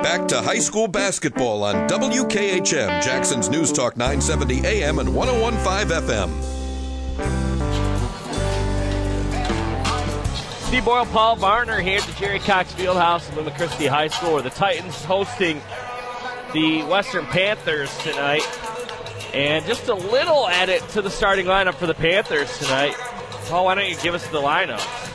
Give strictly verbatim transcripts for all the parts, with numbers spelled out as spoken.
Back to high school basketball on W K H M, Jackson's News Talk nine seventy A M and one oh one point five F M. Steve Boyle, Paul Varner here at the Jerry Cox Fieldhouse in Luma Christi High School, where the Titans hosting the Western Panthers tonight. And just a little edit to the starting lineup for the Panthers tonight. Paul, why don't you give us the lineup?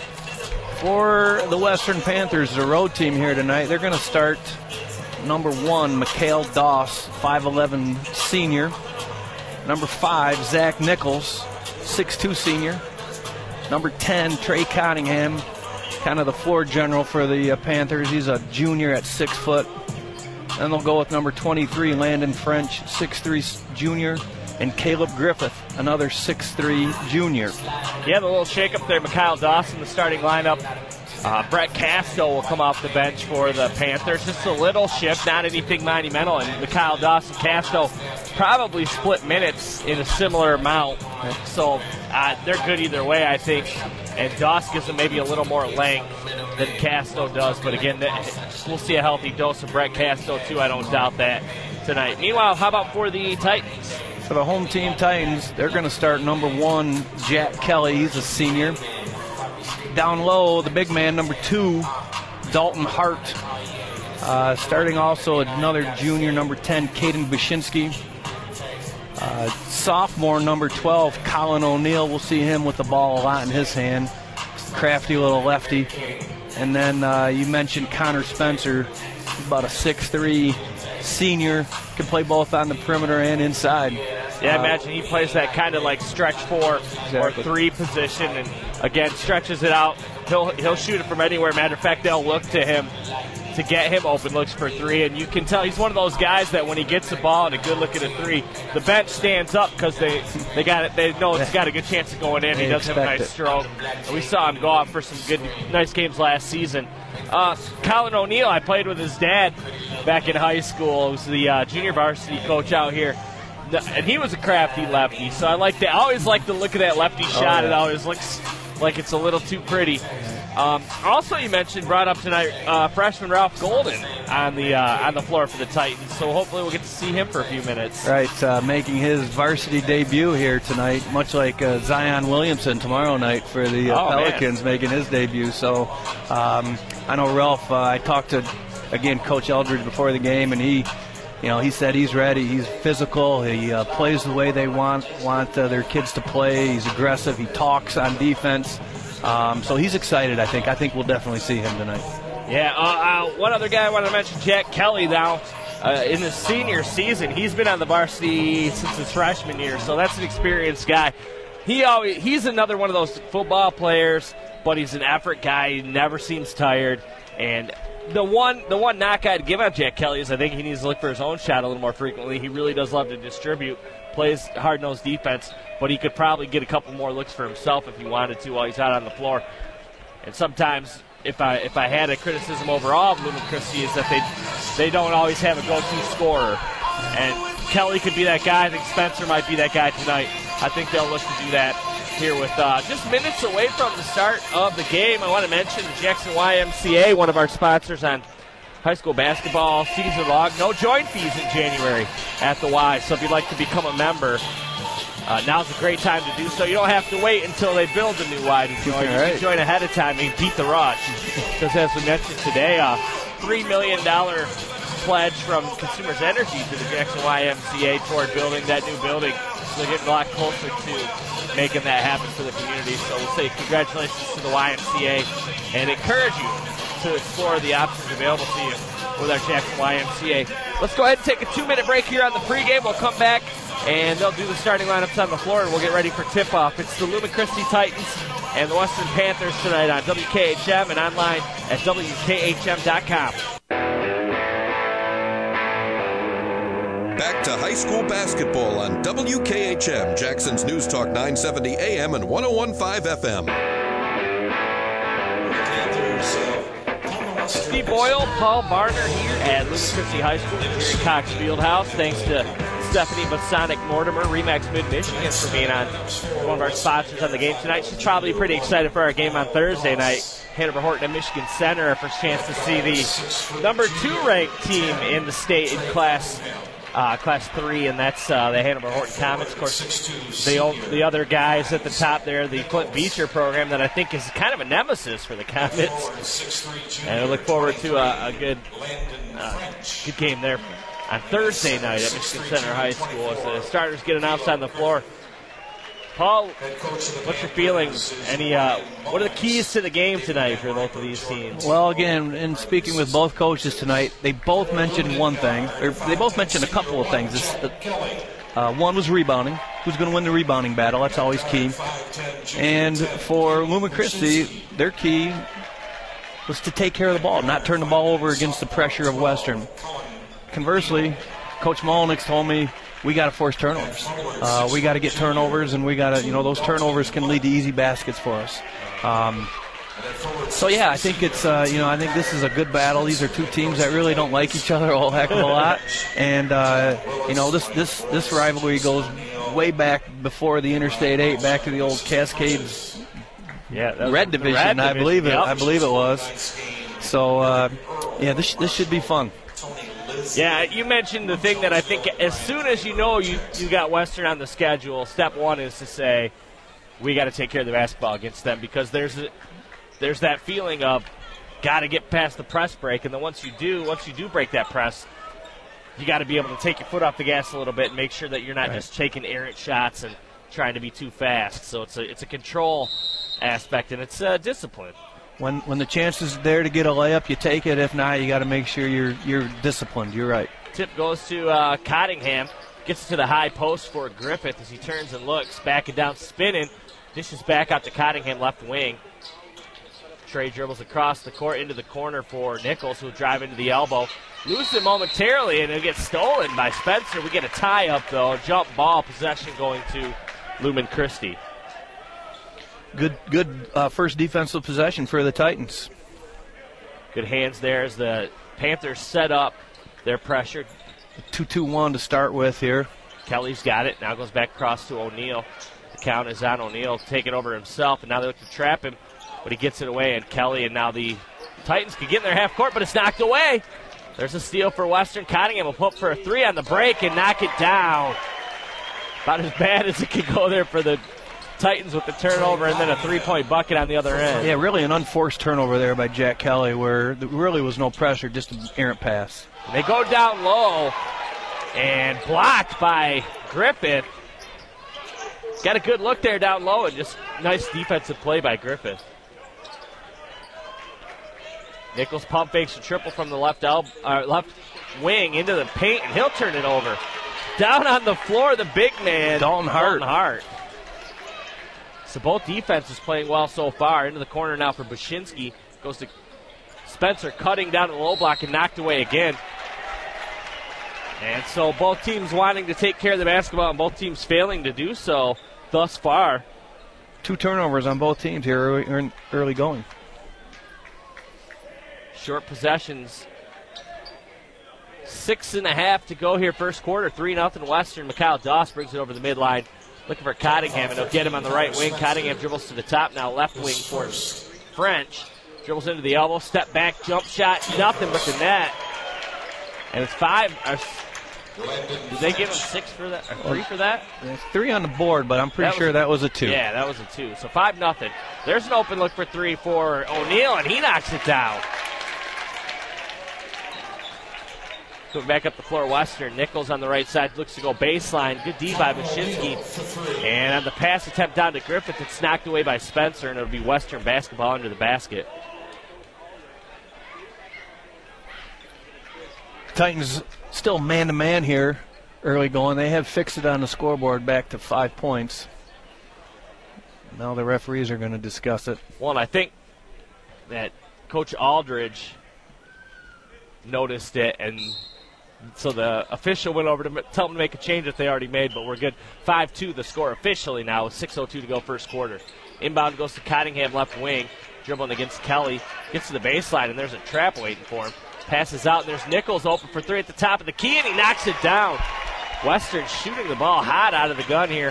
For the Western Panthers, the road team here tonight, they're going to start number one, Mikhail Doss, five eleven senior. Number five, Zach Nichols, six two senior. Number ten, Trey Cottingham, kind of the floor general for the uh, Panthers. He's a junior at six foot. Then they'll go with number twenty-three, Landon French, six three junior. And Caleb Griffith, another six three junior. Yeah, the little shake-up there. Mikhail Dawson, the starting lineup. Uh, Brett Casto will come off the bench for the Panthers. Just a little shift, not anything monumental. And Mikhail Dawson, Casto probably split minutes in a similar amount. So uh, they're good either way, I think. And Doss gives them maybe a little more length than Casto does. But again, we'll see a healthy dose of Brett Casto, too. I don't doubt that tonight. Meanwhile, how about for the Titans? For the home team Titans, they're going to start number one, Jack Kelly. He's a senior. Down low, the big man, number two, Dalton Hart. Uh, starting also another junior, number ten, Caden Bashinsky. Uh, sophomore, number twelve, Colin O'Neill. We'll see him with the ball a lot in his hand. Crafty little lefty. And then uh, you mentioned Connor Spencer, about a six three senior. Can play both on the perimeter and inside. Yeah, I imagine he plays that kind of like stretch four exactly. or three position, and again stretches it out. He'll he'll shoot it from anywhere. Matter of fact, they'll look to him to get him open looks for three, and you can tell he's one of those guys that when he gets the ball and a good look at a three, the bench stands up because they they got it. They know it's got a good chance of going in. They he does have a nice it. stroke. And we saw him go off for some good, nice games last season. Uh, Colin O'Neill, I played with his dad back in high school. He was the uh, junior varsity coach out here. And he was a crafty lefty, so I like that. I always like to look at that lefty shot. Oh, yeah. It always looks like it's a little too pretty. Um, also, you mentioned brought up tonight uh, freshman Ralph Golden on the uh, on the floor for the Titans. So hopefully we'll get to see him for a few minutes. Right, uh, making his varsity debut here tonight, much like uh, Zion Williamson tomorrow night for the uh, oh, Pelicans, man. making his debut. So um, I know Ralph. Uh, I talked to again Coach Eldridge before the game, and he. You know, he said he's ready. He's physical. He uh, plays the way they want want uh, their kids to play. He's aggressive. He talks on defense. Um, so he's excited, I think. I think we'll definitely see him tonight. Yeah, uh, uh, one other guy I wanted to mention, Jack Kelly, now. Uh, in his senior season, he's been on the varsity since his freshman year, so that's an experienced guy. He always, He's another one of those football players, but he's an effort guy. He never seems tired. And the one the one knock I'd give on Jack Kelly is I think he needs to look for his own shot a little more frequently. He really does love to distribute, plays hard-nosed defense, but he could probably get a couple more looks for himself if he wanted to while he's out on the floor. And sometimes, if I if I had a criticism overall of Luma Christi, is that they they don't always have a go-to scorer. And Kelly could be that guy. I think Spencer might be that guy tonight. I think they'll look to do that here with uh, just minutes away from the start of the game. I want to mention the Jackson Y M C A, one of our sponsors on high school basketball season long. No join fees in January at the Y, so if you'd like to become a member, uh, now's a great time to do so. You don't have to wait until they build a new Y to join. You right. can join ahead of time and beat the rush. Because as we mentioned today, a three million dollars pledge from Consumers Energy to the Jackson Y M C A toward building that new building. So they're getting a lot closer to making that happen for the community. So we'll say congratulations to the Y M C A and encourage you to explore the options available to you with our Jackson Y M C A. Let's go ahead and take a two-minute break here on the pregame. We'll come back, and they'll do the starting lineups on the floor, and we'll get ready for tip-off. It's the Luma Christi Titans and the Western Panthers tonight on W K H M and online at W K H M dot com. Back to high school basketball on W K H M, Jackson's News Talk nine seventy A M and one oh one point five F M. Steve Boyle, Paul Varner here at Luma Christi High School, Jerry Cox Fieldhouse. Thanks to Stephanie Masonic Mortimer, Remax Mid-Michigan, for being on one of our sponsors on the game tonight. She's probably pretty excited for our game on Thursday night. Hanover Horton at Michigan Center, our first chance to see the number two ranked team in the state in class uh, class three, and that's uh, the Hanover Horton Comets. Of course, the, old, the other guys at the top there, the Clint Beecher program, that I think is kind of a nemesis for the Comets. And I look forward to a, a good, uh, good game there on Thursday night at Michigan Center High School as the starters get announced on the floor. Paul, what's your feeling? Any, uh, what are the keys to the game tonight for both of these teams? Well, again, in speaking with both coaches tonight, they both mentioned one thing, or they both mentioned a couple of things. It's, uh, one was rebounding. Who's going to win the rebounding battle? That's always key. And for Lumen Christi, their key was to take care of the ball, not turn the ball over against the pressure of Western. Conversely, Coach Molnix told me, we got to force turnovers. Uh, we got to get turnovers, and we got to, you know, those turnovers can lead to easy baskets for us. Um, so, yeah, I think it's, uh, you know, I think this is a good battle. These are two teams that really don't like each other a whole heck of a lot. And, uh, you know, this, this, this rivalry goes way back before the Interstate eight, back to the old Cascades yeah, Red Division, Red I Division, believe it. yep. I believe it was. So, uh, yeah, this this should be fun. Yeah, you mentioned the thing that I think as soon as you know you, you got Western on the schedule, step one is to say, we got to take care of the basketball against them, because there's a, there's that feeling of got to get past the press break, and then once you do, once you do break that press, you got to be able to take your foot off the gas a little bit and make sure that you're not right. just taking errant shots and trying to be too fast. So it's a it's a control aspect, and it's uh, discipline. When when the chance is there to get a layup, you take it. If not, you got to make sure you're you're disciplined. You're right. Tip goes to uh, Cottingham. Gets to the high post for Griffith as he turns and looks. Backing down, spinning. Dishes back out to Cottingham, left wing. Trey dribbles across the court into the corner for Nichols, who will drive into the elbow. Loses it momentarily, and it'll get stolen by Spencer. We get a tie-up, though. Jump ball, possession going to Lumen Christi. Good good uh, first defensive possession for the Titans. Good hands there as the Panthers set up their pressure. two two one to start with here. Kelly's got it. Now goes back across to O'Neal. The count is on O'Neal, taking over himself, and now they look to trap him, but he gets it away, and Kelly, and now the Titans can get in their half court, but it's knocked away. There's a steal for Western. Cottingham will put for a three on the break and knock it down. About as bad as it could go there for the Titans with the turnover and then a three-point bucket on the other end. Yeah, really an unforced turnover there by Jack Kelly, where there really was no pressure, just an errant pass. They go down low and blocked by Griffith. Got a good look there down low, and just nice defensive play by Griffith. Nichols pump fakes a triple from the left elbow, uh, left wing into the paint, and he'll turn it over. Down on the floor, the big man, Dalton Hart. Dalton Hart. So both defenses playing well so far. Into the corner now for Bashinsky. Goes to Spencer, cutting down the low block and knocked away again. And so both teams wanting to take care of the basketball and both teams failing to do so thus far. Two turnovers on both teams here early, early going. Short possessions. Six and a half to go here first quarter. Three nothing Western. Mikhail Doss brings it over the midline. Looking for Cottingham, and he'll get him on the right wing. Cottingham dribbles to the top now, left wing for French. Dribbles into the elbow, step back, jump shot, nothing but the net. And it's five. Or, did they give him six for that, or three for that? There's three on the board, but I'm pretty that sure was, that was a two. Yeah, that was a two. So five nothing. There's an open look for three for O'Neal, and he knocks it down. Going back up the floor, Western. Nichols on the right side looks to go baseline. Good D by Bashinsky. And on the pass attempt down to Griffith, it's knocked away by Spencer, and it'll be Western basketball under the basket. Titans still man-to-man here early going. They have fixed it on the scoreboard back to five points. Now the referees are going to discuss it. Well, and I think that Coach Aldridge noticed it, and so the official went over to tell them to make a change that they already made, but we're good. five two the score officially now with six oh two to go first quarter. Inbound goes to Cottingham left wing, dribbling against Kelly. Gets to the baseline, and there's a trap waiting for him. Passes out, and there's Nichols open for three at the top of the key, and he knocks it down. Western shooting the ball hot out of the gun here.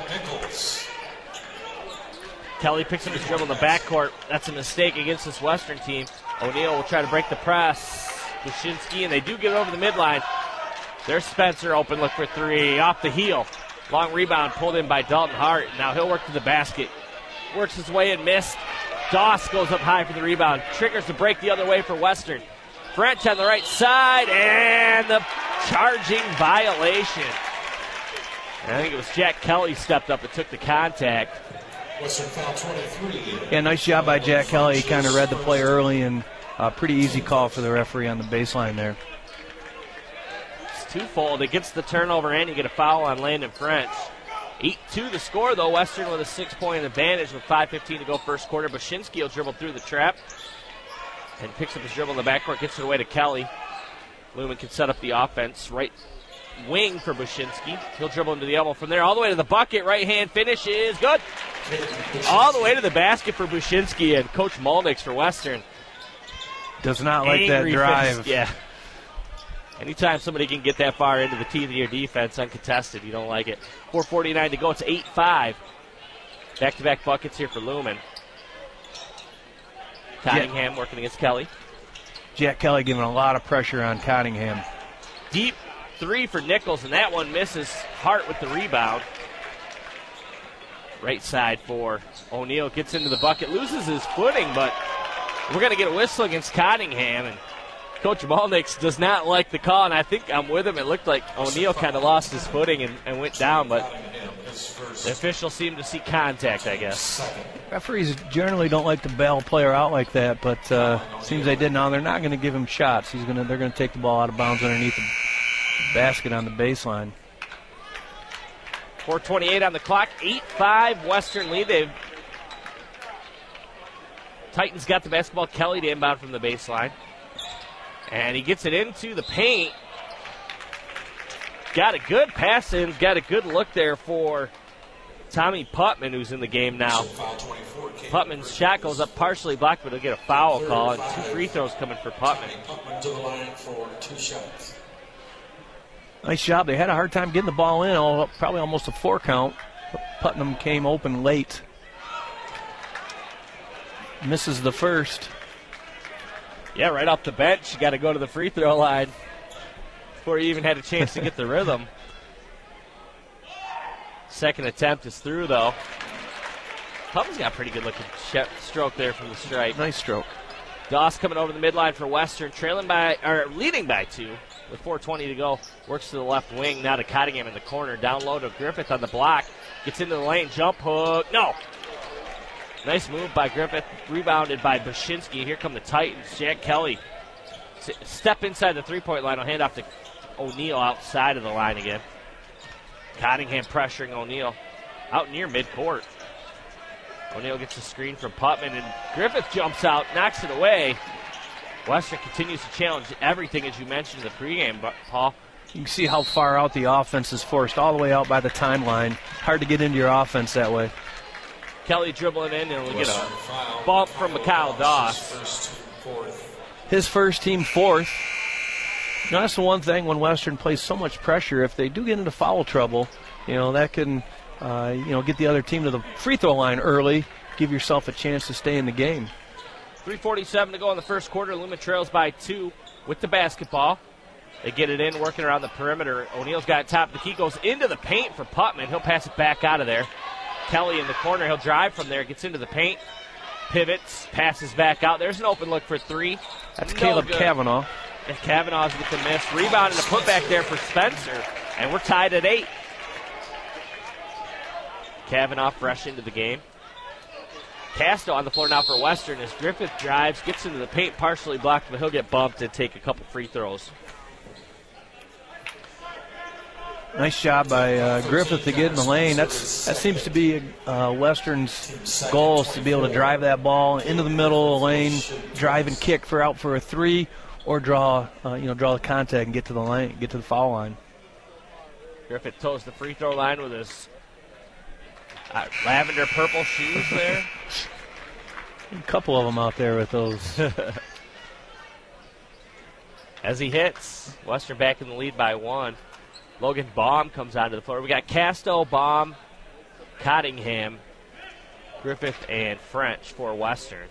Kelly picks up his dribble in the backcourt. That's a mistake against this Western team. O'Neal will try to break the press. Bushinsky, and they do get over the midline. There's Spencer, open look for three, off the heel. Long rebound pulled in by Dalton Hart. Now he'll work to the basket. Works his way and missed. Doss goes up high for the rebound. Triggers the break the other way for Western. French on the right side, and the charging violation. And I think it was Jack Kelly stepped up and took the contact. Western foul twenty-three. Yeah, nice job by Jack Kelly. He kind of read the play early, and a pretty easy call for the referee on the baseline there. It's twofold. It gets the turnover, and you get a foul on Landon French. eight two the score, though. Western with a six-point advantage with five fifteen to go first quarter. Bushinsky will dribble through the trap and picks up his dribble in the backcourt, gets it away to Kelly. Lumen can set up the offense. Right wing for Bushinsky. He'll dribble into the elbow from there all the way to the bucket. Right-hand finish is good. All the way to the basket for Bushinsky, and Coach Malnix for Western. Does not like that drive. Finish. Yeah. Anytime somebody can get that far into the teeth of your defense uncontested, you don't like it. four forty-nine to go. It's eight five. Back-to-back buckets here for Lumen. Cottingham working against Kelly. Jack Kelly giving a lot of pressure on Cottingham. Deep three for Nichols, and that one misses. Hart with the rebound. Right side for O'Neal. Gets into the bucket, loses his footing, but we're going to get a whistle against Cottingham, and Coach Malnix does not like the call, and I think I'm with him. It looked like O'Neal kind of lost his footing and, and went down, but the officials seem to see contact, I guess. Referees generally don't like to bail a player out like that, but uh, seems they did now. They're not going to give him shots. He's gonna, they're going to take the ball out of bounds underneath the basket on the baseline. four twenty-eight on the clock, eight five Western lead. They've Titans got the basketball. Kelly to inbound from the baseline. And he gets it into the paint. Got a good pass in. Got a good look there for Tommy Putman, who's in the game now. Putman's shot goes up partially blocked, but he'll get a foul call. And two free throws coming for Putman. Putman to the line for two shots. Nice job. They had a hard time getting the ball in, all, probably almost a four count. Putnam came open late. Misses the first. Yeah, right off the bench, you got to go to the free throw line before you even had a chance to get the rhythm. Second attempt is through, though. Putnam's got a pretty good looking sh- stroke there from the stripe. Nice stroke. Doss coming over the midline for Western, trailing by or leading by two with four twenty to go. Works to the left wing, now to Cottingham in the corner. Down low to Griffith on the block. Gets into the lane, jump hook. No. Nice move by Griffith, rebounded by Bushinsky. Here come the Titans. Jack Kelly S- step inside the three-point line. I'll hand off to O'Neal outside of the line again. Cottingham pressuring O'Neal out near midcourt. O'Neal gets a screen from Putman, and Griffith jumps out, knocks it away. Western continues to challenge everything, as you mentioned in the pregame, Paul. You can see how far out the offense is forced, all the way out by the timeline. Hard to get into your offense that way. Kelly dribbling in, and we'll get a bump from Mikal Doss. His first team fourth. You know, that's the one thing when Western plays so much pressure. If they do get into foul trouble, you know, that can, uh, you know, get the other team to the free throw line early, give yourself a chance to stay in the game. three forty-seven to go in the first quarter. Lumen trails by two with the basketball. They get it in, working around the perimeter. O'Neal's got top of the key, goes into the paint for Putman. He'll pass it back out of there. Kelly in the corner. He'll drive from there, gets into the paint, pivots, passes back out. There's an open look for three. That's no Caleb good. Kavanaugh. And Kavanaugh's with the miss. Rebound and a putback there for Spencer. And we're tied at eight. Kavanaugh fresh into the game. Casto on the floor now for Western as Griffith drives, gets into the paint, partially blocked, but he'll get bumped and take a couple free throws. Nice job by uh, Griffith to get in the lane. That's that seems to be uh, Western's goal, is to be able to drive that ball into the middle of the lane, drive and kick for out for a three, or draw uh, you know draw the contact and get to the lane, get to the foul line. Griffith toes the free throw line with his uh, lavender purple shoes there. A couple of them out there with those. As he hits, Western back in the lead by one. Logan Baum comes onto the floor. We got Casto, Baum, Cottingham, Griffith, and French for Western.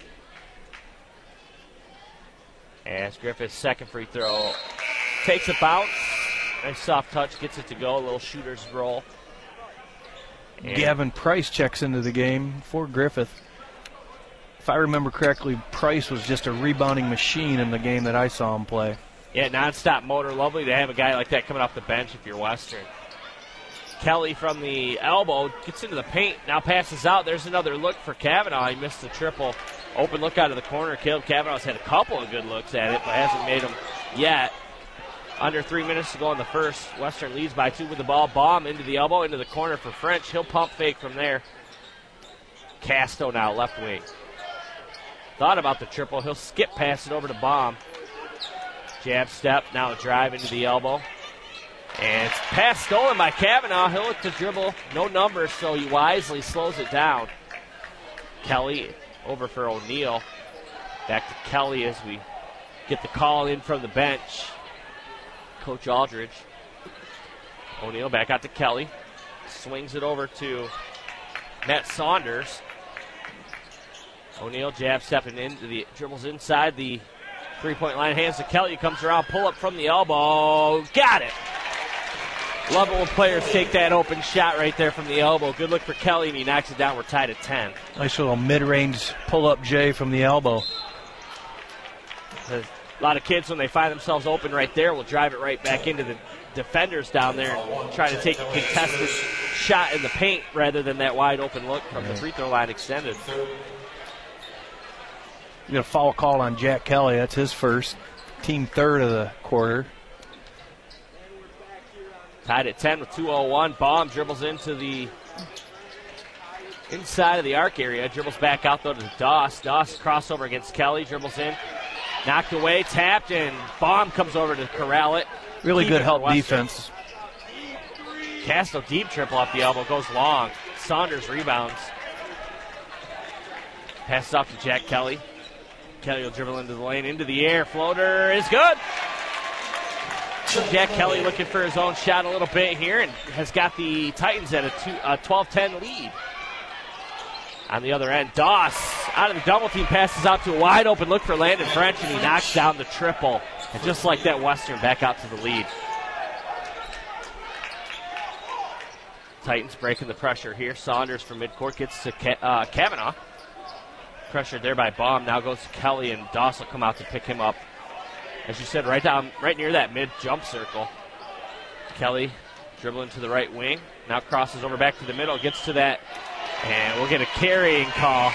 As Griffith's second free throw takes a bounce. Nice soft touch, gets it to go. A little shooter's roll. And Gavin Price checks into the game for Griffith. If I remember correctly, Price was just a rebounding machine in the game that I saw him play. Yeah, nonstop motor. Lovely to have a guy like that coming off the bench if you're Western. Kelly from the elbow gets into the paint, now passes out. There's another look for Kavanaugh. He missed the triple. Open look out of the corner. Caleb Kavanaugh's had a couple of good looks at it, but hasn't made them yet. Under three minutes to go in the first. Western leads by two with the ball. Baum into the elbow, into the corner for French. He'll pump fake from there. Casto now, left wing. Thought about the triple. He'll skip pass it over to Baum. Jab step, now a drive into the elbow. And it's pass stolen by Kavanaugh. He'll look to dribble. No numbers, so he wisely slows it down. Kelly over for O'Neal. Back to Kelly as we get the call in from the bench. Coach Aldridge. O'Neal back out to Kelly. Swings it over to Matt Saunders. O'Neal jab stepping into the dribbles inside the three-point line. Hands to Kelly. Comes around. Pull up from the elbow. Got it. Love it when players take that open shot right there from the elbow. Good look for Kelly, and he knocks it down. We're tied at ten. Nice little mid-range pull-up J from the elbow. A lot of kids, when they find themselves open right there, will drive it right back into the defenders down there and try to take a contested shot in the paint rather than that wide open look from the free throw line extended. You got a foul call on Jack Kelly. That's his first. Team third of the quarter. Tied at ten with two oh one. Baum dribbles into the inside of the arc area. Dribbles back out, though, to Doss. Doss crossover against Kelly. Dribbles in. Knocked away, tapped, and Baum comes over to corral it. Really Keep good it help for defense. Casto deep triple off the elbow. Goes long. Saunders rebounds. Passes off to Jack Kelly. Kelly will dribble into the lane. Into the air. Floater is good. Jack Kelly looking for his own shot a little bit here and has got the Titans at a twelve ten lead. On the other end, Doss out of the double team passes out to a wide open look for Landon French, and he knocks down the triple. And just like that, Western back out to the lead. Titans breaking the pressure here. Saunders from midcourt gets to Ka- uh, Kavanaugh. Pressured there by Baum. Now goes to Kelly, and Doss will come out to pick him up. As you said, right down, right near that mid-jump circle. Kelly dribbling to the right wing. Now crosses over back to the middle. Gets to that, and we'll get a carrying call.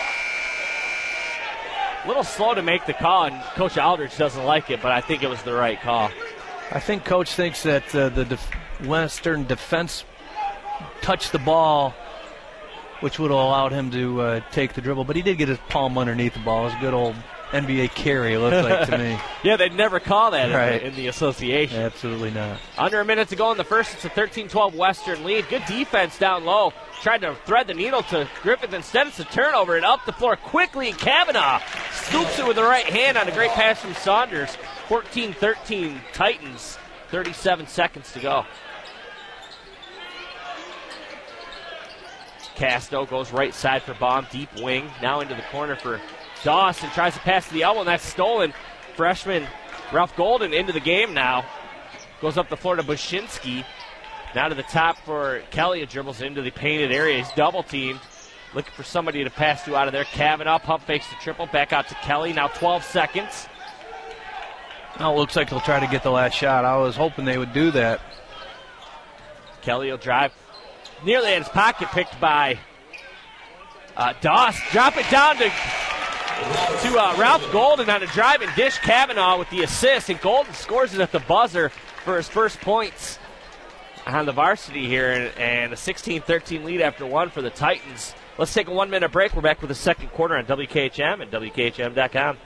A little slow to make the call, and Coach Aldridge doesn't like it, but I think it was the right call. I think Coach thinks that uh, the def- Western defense touched the ball, which would have allowed him to uh, take the dribble, but he did get his palm underneath the ball. It was a good old N B A carry, it looked like to me. Yeah, they'd never call that right. in, the, in the association. Absolutely not. Under a minute to go in the first. It's a thirteen twelve Western lead. Good defense down low. Tried to thread the needle to Griffith. Instead, it's a turnover, and up the floor quickly. Kavanaugh scoops it with the right hand on a great pass from Saunders. fourteen thirteen Titans. thirty-seven seconds to go. Casto goes right side for Baum. Deep wing. Now into the corner for Dawson. Tries to pass to the elbow, and that's stolen. Freshman Ralph Golden into the game now. Goes up the floor to Bushinsky. Now to the top for Kelly. It dribbles into the painted area. He's double teamed. Looking for somebody to pass to out of there. Kavanaugh pump fakes the triple. Back out to Kelly. Now twelve seconds. Now it looks like they'll try to get the last shot. I was hoping they would do that. Kelly will drive. Nearly in his pocket, picked by uh, Doss. Drop it down to, to uh, Ralph Golden on a drive and dish. Kavanaugh with the assist, and Golden scores it at the buzzer for his first points on the varsity here, and, and a sixteen thirteen lead after one for the Titans. Let's take a one-minute break. We're back with the second quarter on W K H M and W K H M dot com.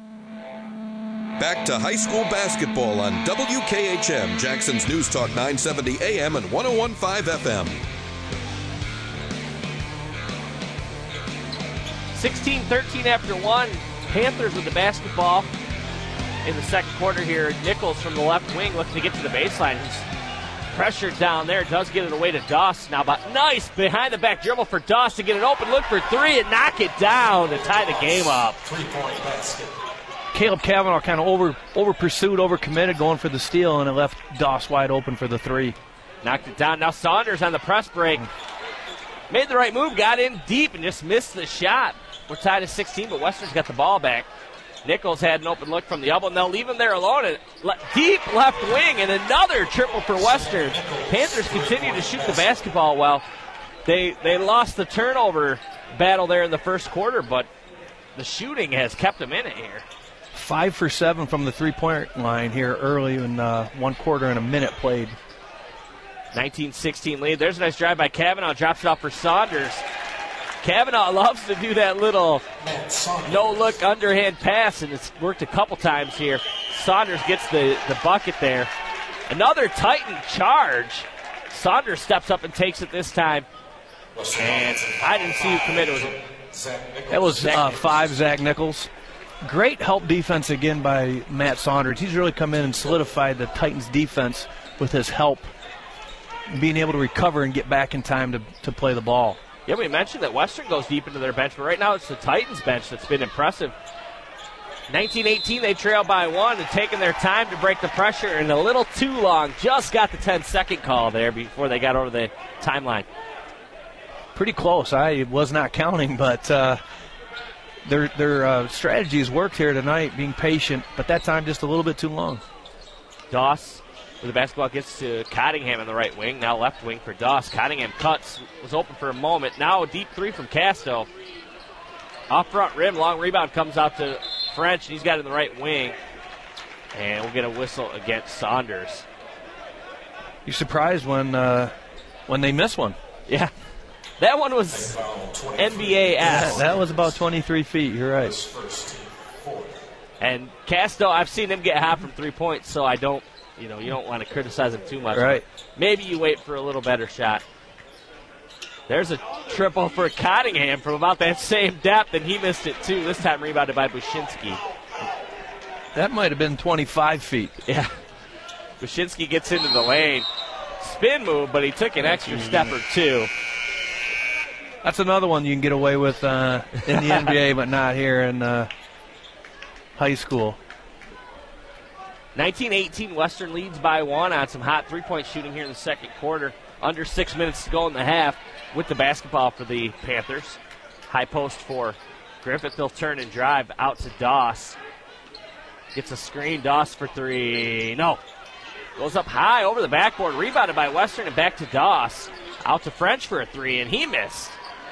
Back to high school basketball on W K H M, Jackson's News Talk nine seventy A M and one oh one point five F M. sixteen thirteen after one. Panthers with the basketball in the second quarter here. Nichols from the left wing looking to get to the baseline. He's pressured down there. Does get it away to Doss now, but nice behind the back dribble for Doss to get it open. Look for three and knock it down to tie the game up. Three-point basket. Caleb Kavanaugh kind of over over pursued, over committed, going for the steal, and it left Doss wide open for the three. Knocked it down. Now Saunders on the press break. Made the right move, got in deep, and just missed the shot. We're tied at sixteen, but Western's got the ball back. Nichols had an open look from the elbow, and they'll leave him there alone. And le- deep left wing, and another triple for Western. Panthers continue to shoot the basketball well. They they lost the turnover battle there in the first quarter, but the shooting has kept them in it here. Five for seven from the three-point line here early in uh, one quarter and a minute played. nineteen sixteen lead. There's a nice drive by Kavanaugh. Drops it off for Saunders. Kavanaugh loves to do that little no-look underhand pass, and it's worked a couple times here. Saunders gets the, the bucket there. Another Titan charge. Saunders steps up and takes it this time. And I didn't see who committed. Was it? That was uh, five, Zach Nichols. Great help defense again by Matt Saunders. He's really come in and solidified the Titans' defense with his help, being able to recover and get back in time to, to play the ball. Yeah, we mentioned that Western goes deep into their bench, but right now it's the Titans' bench that's been impressive. nineteen eighteen, they trail by one and taking their time to break the pressure, and a little too long. Just got the ten-second call there before they got over the timeline. Pretty close. I was not counting, but uh, their their uh, strategies worked here tonight, being patient, but that time just a little bit too long. Doss with the basketball gets to Cottingham in the right wing. Now left wing for Doss. Cottingham cuts, was open for a moment. Now a deep three from Casto. Off front rim, long rebound comes out to French, and he's got it in the right wing. And we'll get a whistle against Saunders. You're surprised when uh, when they miss one. Yeah. That one was N B A-esque. Yeah, that was about twenty-three feet, you're right. And Casto, I've seen him get hot from three points, so I don't, you know, you don't want to criticize him too much. Right. Maybe you wait for a little better shot. There's a triple for Cottingham from about that same depth, and he missed it too. This time rebounded by Bushinsky. That might have been twenty-five feet. Yeah. Bushinsky gets into the lane. Spin move, but he took an extra step or two. That's another one you can get away with uh, in the N B A, but not here in uh, high school. nineteen eighteen, Western leads by one on some hot three-point shooting here in the second quarter. Under six minutes to go in the half with the basketball for the Panthers. High post for Griffith. They'll turn and drive out to Doss. Gets a screen. Doss for three. No. Goes up high over the backboard. Rebounded by Western and back to Doss. Out to French for a three, and he missed.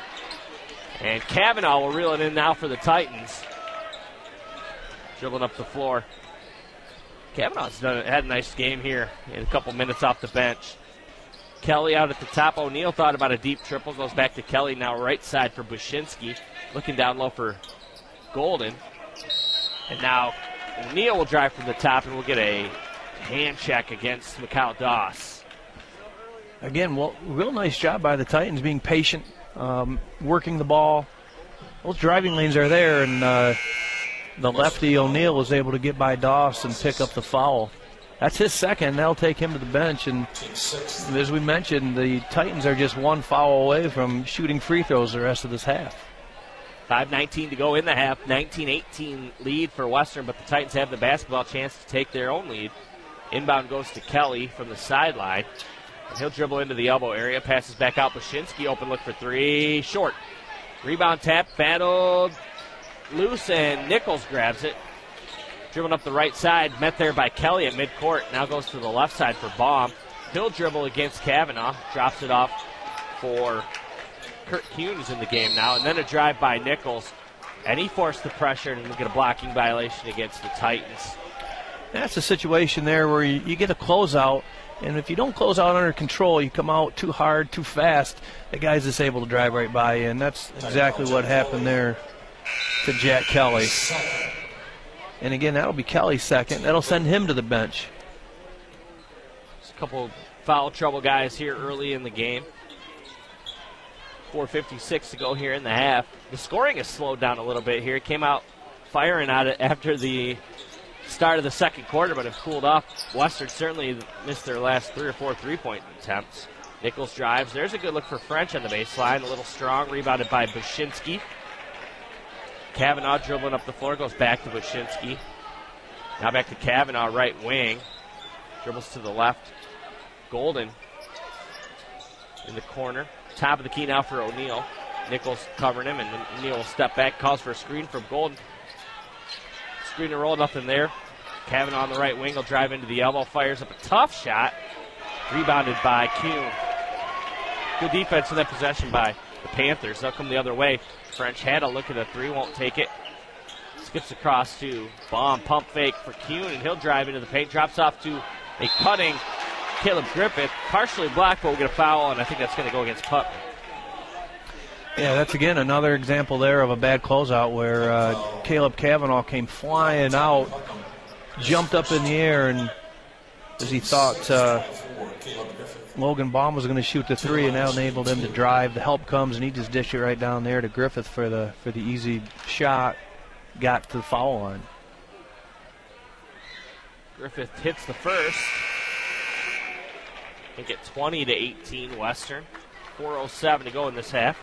And Kavanaugh will reel it in now for the Titans. Dribbling up the floor. Kavanaugh's done, had a nice game here in a couple minutes off the bench. Kelly out at the top. O'Neal thought about a deep triple. Goes back to Kelly now right side for Bushinsky. Looking down low for Golden. And now O'Neal will drive from the top, and we'll get a hand check against Mikal Doss. Again, well, real nice job by the Titans being patient, um, working the ball. Those driving lanes are there, and uh, the lefty O'Neal was able to get by Doss and pick up the foul. That's his second. That'll take him to the bench. And as we mentioned, the Titans are just one foul away from shooting free throws the rest of this half. five nineteen to go in the half. nineteen eighteen lead for Western, but the Titans have the basketball chance to take their own lead. Inbound goes to Kelly from the sideline. And he'll dribble into the elbow area. Passes back out. Bushinsky open look for three. Short. Rebound tap. Battled loose, and Nichols grabs it. Dribbling up the right side, met there by Kelly at midcourt. Now goes to the left side for Baum. He'll dribble against Kavanaugh. Drops it off for Kurt Kuhn in the game now. And then a drive by Nichols. And he forced the pressure, and we'll get a blocking violation against the Titans. That's a situation there where you, you get a closeout, and if you don't close out under control, you come out too hard, too fast, the guy's just able to drive right by you. And that's exactly what happened there to Jack Kelly. And again, that'll be Kelly's second. That'll send him to the bench. Just a couple foul trouble guys here early in the game. four fifty-six to go here in the half. The scoring has slowed down a little bit here. It came out firing at it after the start of the second quarter, but have cooled off. Western certainly missed their last three or four three-point attempts. Nichols drives. There's a good look for French on the baseline. A little strong, rebounded by Bushinsky. Kavanaugh dribbling up the floor, goes back to Bushinsky. Now back to Kavanaugh, right wing. Dribbles to the left. Golden in the corner. Top of the key now for O'Neal. Nichols covering him, and O'Neal will step back, calls for a screen from Golden. Screen and roll, nothing there. Kavanaugh on the right wing will drive into the elbow, fires up a tough shot. Rebounded by Kuhn. Good defense in that possession by the Panthers. They'll come the other way. French had a look at the three, won't take it. Skips across to Baum, pump fake for Kuhn, and he'll drive into the paint. Drops off to a cutting Caleb Griffith. Partially blocked, but we'll get a foul, and I think that's going to go against Putman. Yeah, that's, again, another example there of a bad closeout where uh, Caleb Kavanaugh came flying out, jumped up in the air, and as he thought uh, Logan Baum was going to shoot the three, and that enabled him to drive. The help comes, and he just dished it right down there to Griffith for the for the easy shot. Got to the foul line. Griffith hits the first. Make it twenty to eighteen Western. four oh seven to go in this half.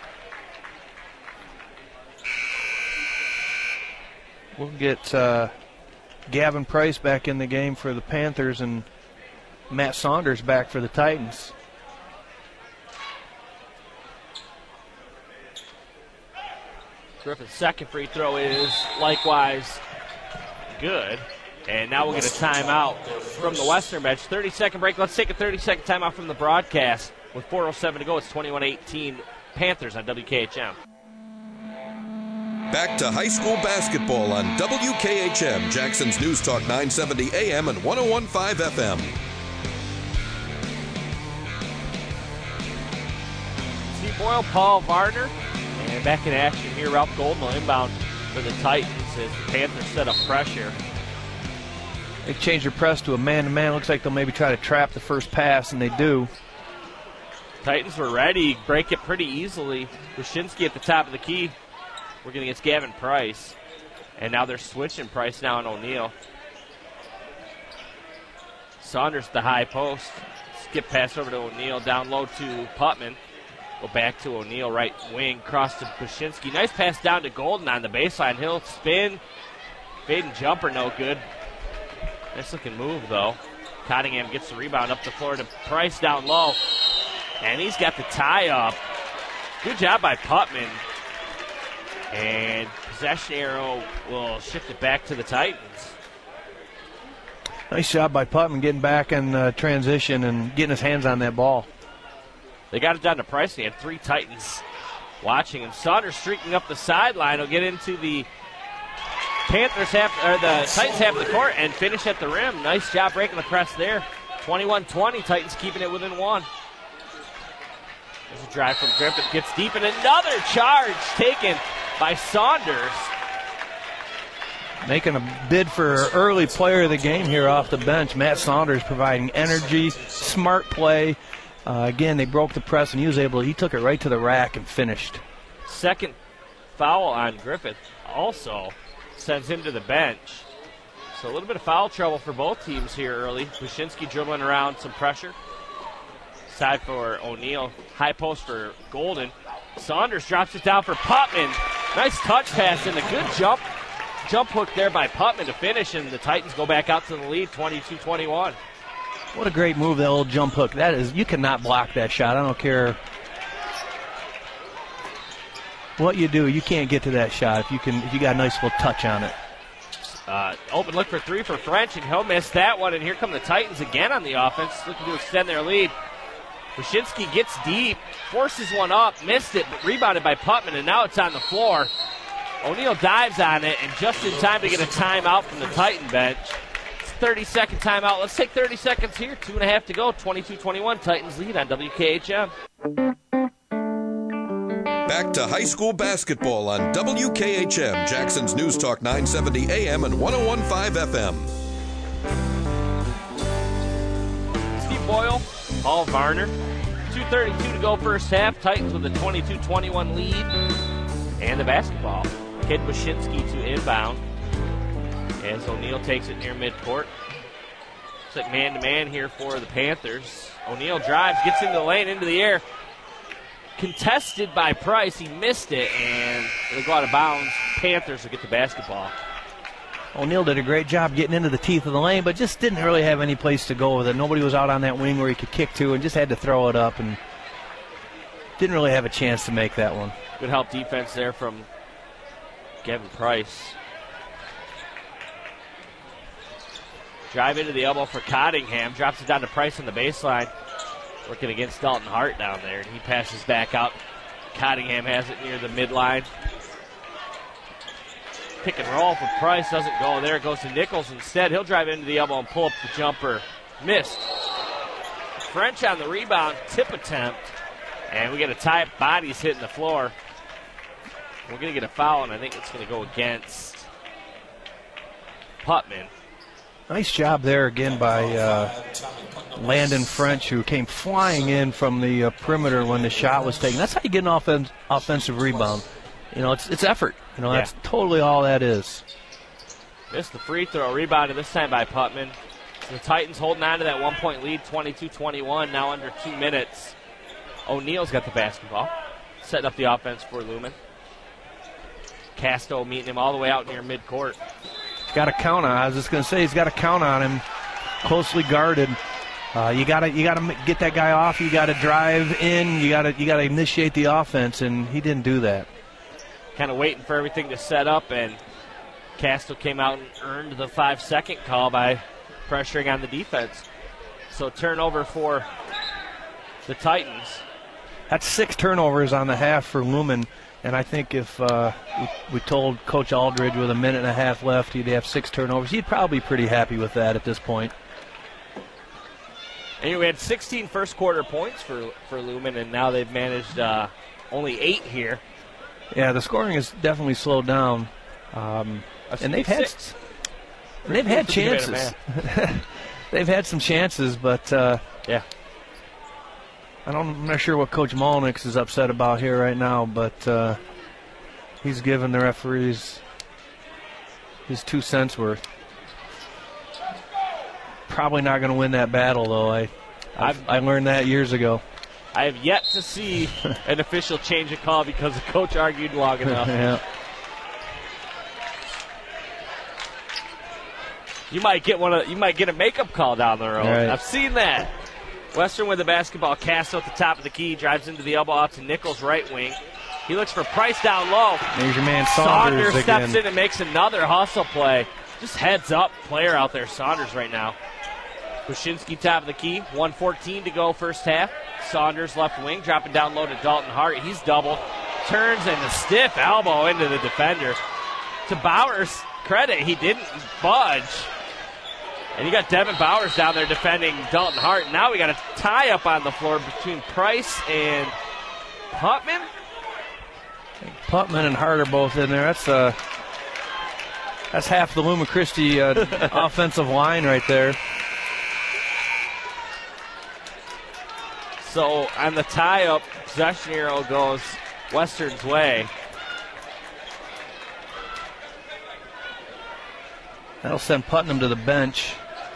We'll get uh, Gavin Price back in the game for the Panthers and Matt Saunders back for the Titans. Griffith's second free throw is likewise good. And now we'll get a timeout from the Western bench. thirty-second break. Let's take a thirty-second timeout from the broadcast. With four oh seven to go, it's twenty-one eighteen Panthers on W K H M. Back to high school basketball on W K H M, Jackson's News Talk nine seventy A M and one oh one point five F M. Steve Boyle, Paul Varner, and back in action here. Ralph Golden will inbound for the Titans as the Panthers set up pressure. They changed their press to a man-to-man. Looks like they'll maybe try to trap the first pass, and they do. Titans were ready, break it pretty easily. Wyszynski at the top of the key. Working against Gavin Price. And now they're switching Price now on O'Neal. Saunders at the high post. Skip pass over to O'Neal. Down low to Putman. Go back to O'Neal, right wing. Cross to Wyszynski. Nice pass down to Golden on the baseline. He'll spin. Fade and jumper, no good. Nice looking move, though. Cottingham gets the rebound up the floor to Price down low. And he's got the tie up. Good job by Putman. And possession arrow will shift it back to the Titans. Nice job by Putman getting back in uh, transition and getting his hands on that ball. They got it down to Price. They had three Titans watching him. Saunders streaking up the sideline. He'll get into the Panthers half, or the Titans half of the court and finish at the rim. Nice job breaking the press there. twenty-one twenty. Titans keeping it within one. There's a drive from Griffith. Gets deep, and another charge taken by Saunders. Making a bid for early player of the game here off the bench. Matt Saunders providing energy, smart play. Uh, again, they broke the press, and he was able to, he took it right to the rack and finished. Second foul on Griffith also sends him to the bench. So a little bit of foul trouble for both teams here early. Wyszynski dribbling around, some pressure. Side for O'Neal. High post for Golden. Saunders drops it down for Putman. Nice touch pass and a good jump jump hook there by Putman to finish, and the Titans go back out to the lead, twenty-two twenty-one. What a great move, that old jump hook. That is, you cannot block that shot. I don't care what you do. You can't get to that shot if you can. If you got a nice little touch on it. Uh, open look for three for French, and he'll miss that one. And here come the Titans again on the offense, looking to extend their lead. Wyszynski gets deep, forces one up, missed it, but rebounded by Putman, and now it's on the floor. O'Neal dives on it, and just in time to get a timeout from the Titan bench. It's thirty-second timeout. Let's take thirty seconds here. Two and a half to go. twenty-two twenty-one. Titans lead on W K H M. Back to high school basketball on W K H M, Jackson's News Talk nine seventy A M and one oh one point five F M. Steve Boyle, Paul Varner. two thirty-two to go first half. Titans with a twenty-two twenty-one lead. And the basketball. Kid Wyszynski to inbound. As O'Neal takes it near midcourt. It's like man-to-man here for the Panthers. O'Neal drives, gets into the lane, into the air. Contested by Price. He missed it, and it'll go out of bounds. Panthers will get the basketball. O'Neal did a great job getting into the teeth of the lane, but just didn't really have any place to go with it. Nobody was out on that wing where he could kick to and just had to throw it up, and didn't really have a chance to make that one. Good help defense there from Kevin Price. Drive into the elbow for Cottingham. Drops it down to Price on the baseline. Working against Dalton Hart down there. And he passes back out. Cottingham has it near the midline. Pick and roll for Price. Doesn't go there. It goes to Nichols instead. He'll drive into the elbow and pull up the jumper. Missed. French on the rebound. Tip attempt. And we get a tie. Bodies hitting the floor. We're going to get a foul, and I think it's going to go against Putman. Nice job there again by uh, Landon French, who came flying in from the uh, perimeter when the shot was taken. That's how you get an offen- offensive rebound. You know, it's it's effort. You know, Yeah. that's totally all that is. Missed the free throw. Rebounded this time by Putman. The Titans holding on to that one-point lead, twenty-two twenty-one, now under two minutes. O'Neal's got the basketball, setting up the offense for Lumen. Casto meeting him all the way out near midcourt. Got to count on. I was just going to say he's got to count on him. Closely guarded. Uh, you got to you got to get that guy off. You got to drive in. You got to you got to initiate the offense, and he didn't do that. Kind of waiting for everything to set up, and Casto came out and earned the five-second call by pressuring on the defense. So turnover for the Titans. That's six turnovers on the half for Lumen. And I think if uh, we, we told Coach Aldridge with a minute and a half left he'd have six turnovers, he'd probably be pretty happy with that at this point. And we had sixteen first-quarter points for, for Lumen, and now they've managed uh, only eight here. Yeah, the scoring has definitely slowed down. Um, and they've had, Six. and they've had chances. They've had some chances, but uh, Yeah. I don't, I'm not sure what Coach Molnix is upset about here right now, but uh, he's giving the referees his two cents worth. Probably not going to win that battle, though. I I've, I learned that years ago. I have yet to see an official change a call because the coach argued long enough. Yeah. You might get one of you might get a makeup call down the road. Right. I've seen that. Western with the basketball. Castro at the top of the key. Drives into the elbow out to Nichols' right wing. He looks for Price down low. There's your man Saunders, Saunders steps again. in and makes another hustle play. Just heads up player out there, Saunders right now. Kuczynski top of the key. one fourteen to go first half. Saunders left wing. Dropping down low to Dalton Hart. He's doubled. Turns and a stiff elbow into the defender. To Bowers' credit, he didn't budge. And you got Devin Bowers down there defending Dalton Hart. Now we got a tie-up on the floor between Price and Putman. Putman and Hart are both in there. That's uh, that's half the Luma Christie uh, offensive line right there. So on the tie-up, possession arrow goes Western's way. That'll send Putnam to the bench.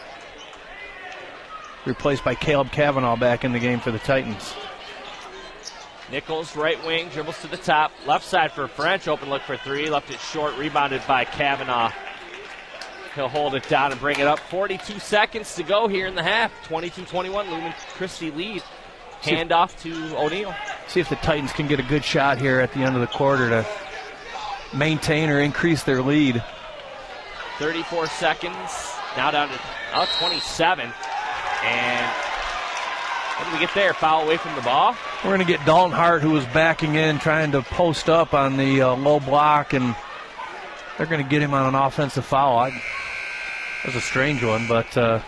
Replaced by Caleb Cavanaugh back in the game for the Titans. Nichols, right wing, dribbles to the top. Left side for French. Open look for three. Left it short. Rebounded by Cavanaugh. He'll hold it down and bring it up. forty-two seconds to go here in the half. twenty-two twenty-one. Lumen Christie lead. Hand off to O'Neal. See if the Titans can get a good shot here at the end of the quarter to maintain or increase their lead. thirty-four seconds. Now down to oh, twenty-seven. And what did we get there? Foul away from the ball. We're going to get Dalton Hart, who was backing in, trying to post up on the uh, low block, and they're going to get him on an offensive foul. I, that was a strange one, but uh,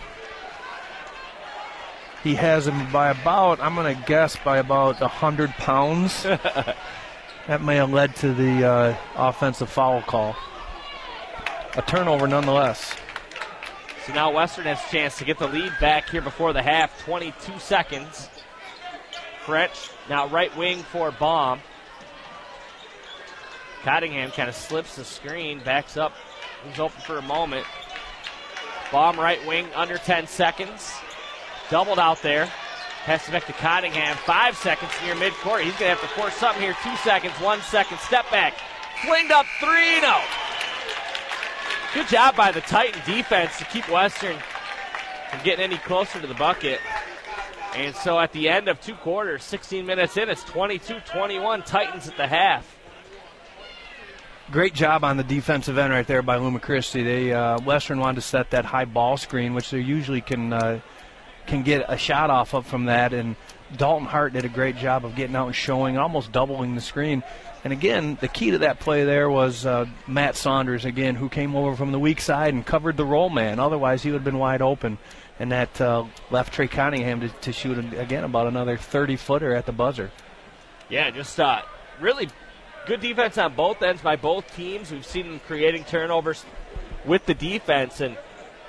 he has him by about, I'm going to guess, by about one hundred pounds. That may have led to the uh, offensive foul call. A turnover nonetheless. So now Western has a chance to get the lead back here before the half. twenty-two seconds. French now right wing for Baum. Cottingham kind of slips the screen, backs up was open for a moment. Bomb right wing, under ten seconds. Doubled out there. Pass it back to Cottingham. Five seconds near midcourt. He's going to have to force something here. Two seconds, one second. Step back. Flinged up three. No. Good job by the Titan defense to keep Western from getting any closer to the bucket. And so at the end of two quarters, sixteen minutes in, it's twenty-two twenty-one, Titans at the half. Great job on the defensive end right there by Luma Christi. They uh, Western wanted to set that high ball screen, which they usually can uh, can get a shot off of from that. And Dalton Hart did a great job of getting out and showing, almost doubling the screen. And again, the key to that play there was uh, Matt Saunders, again, who came over from the weak side and covered the roll man. Otherwise, he would have been wide open. And that uh, left Trey Cunningham to, to shoot, again, about another thirty-footer at the buzzer. Yeah, just uh, really good defense on both ends by both teams. We've seen them creating turnovers with the defense. And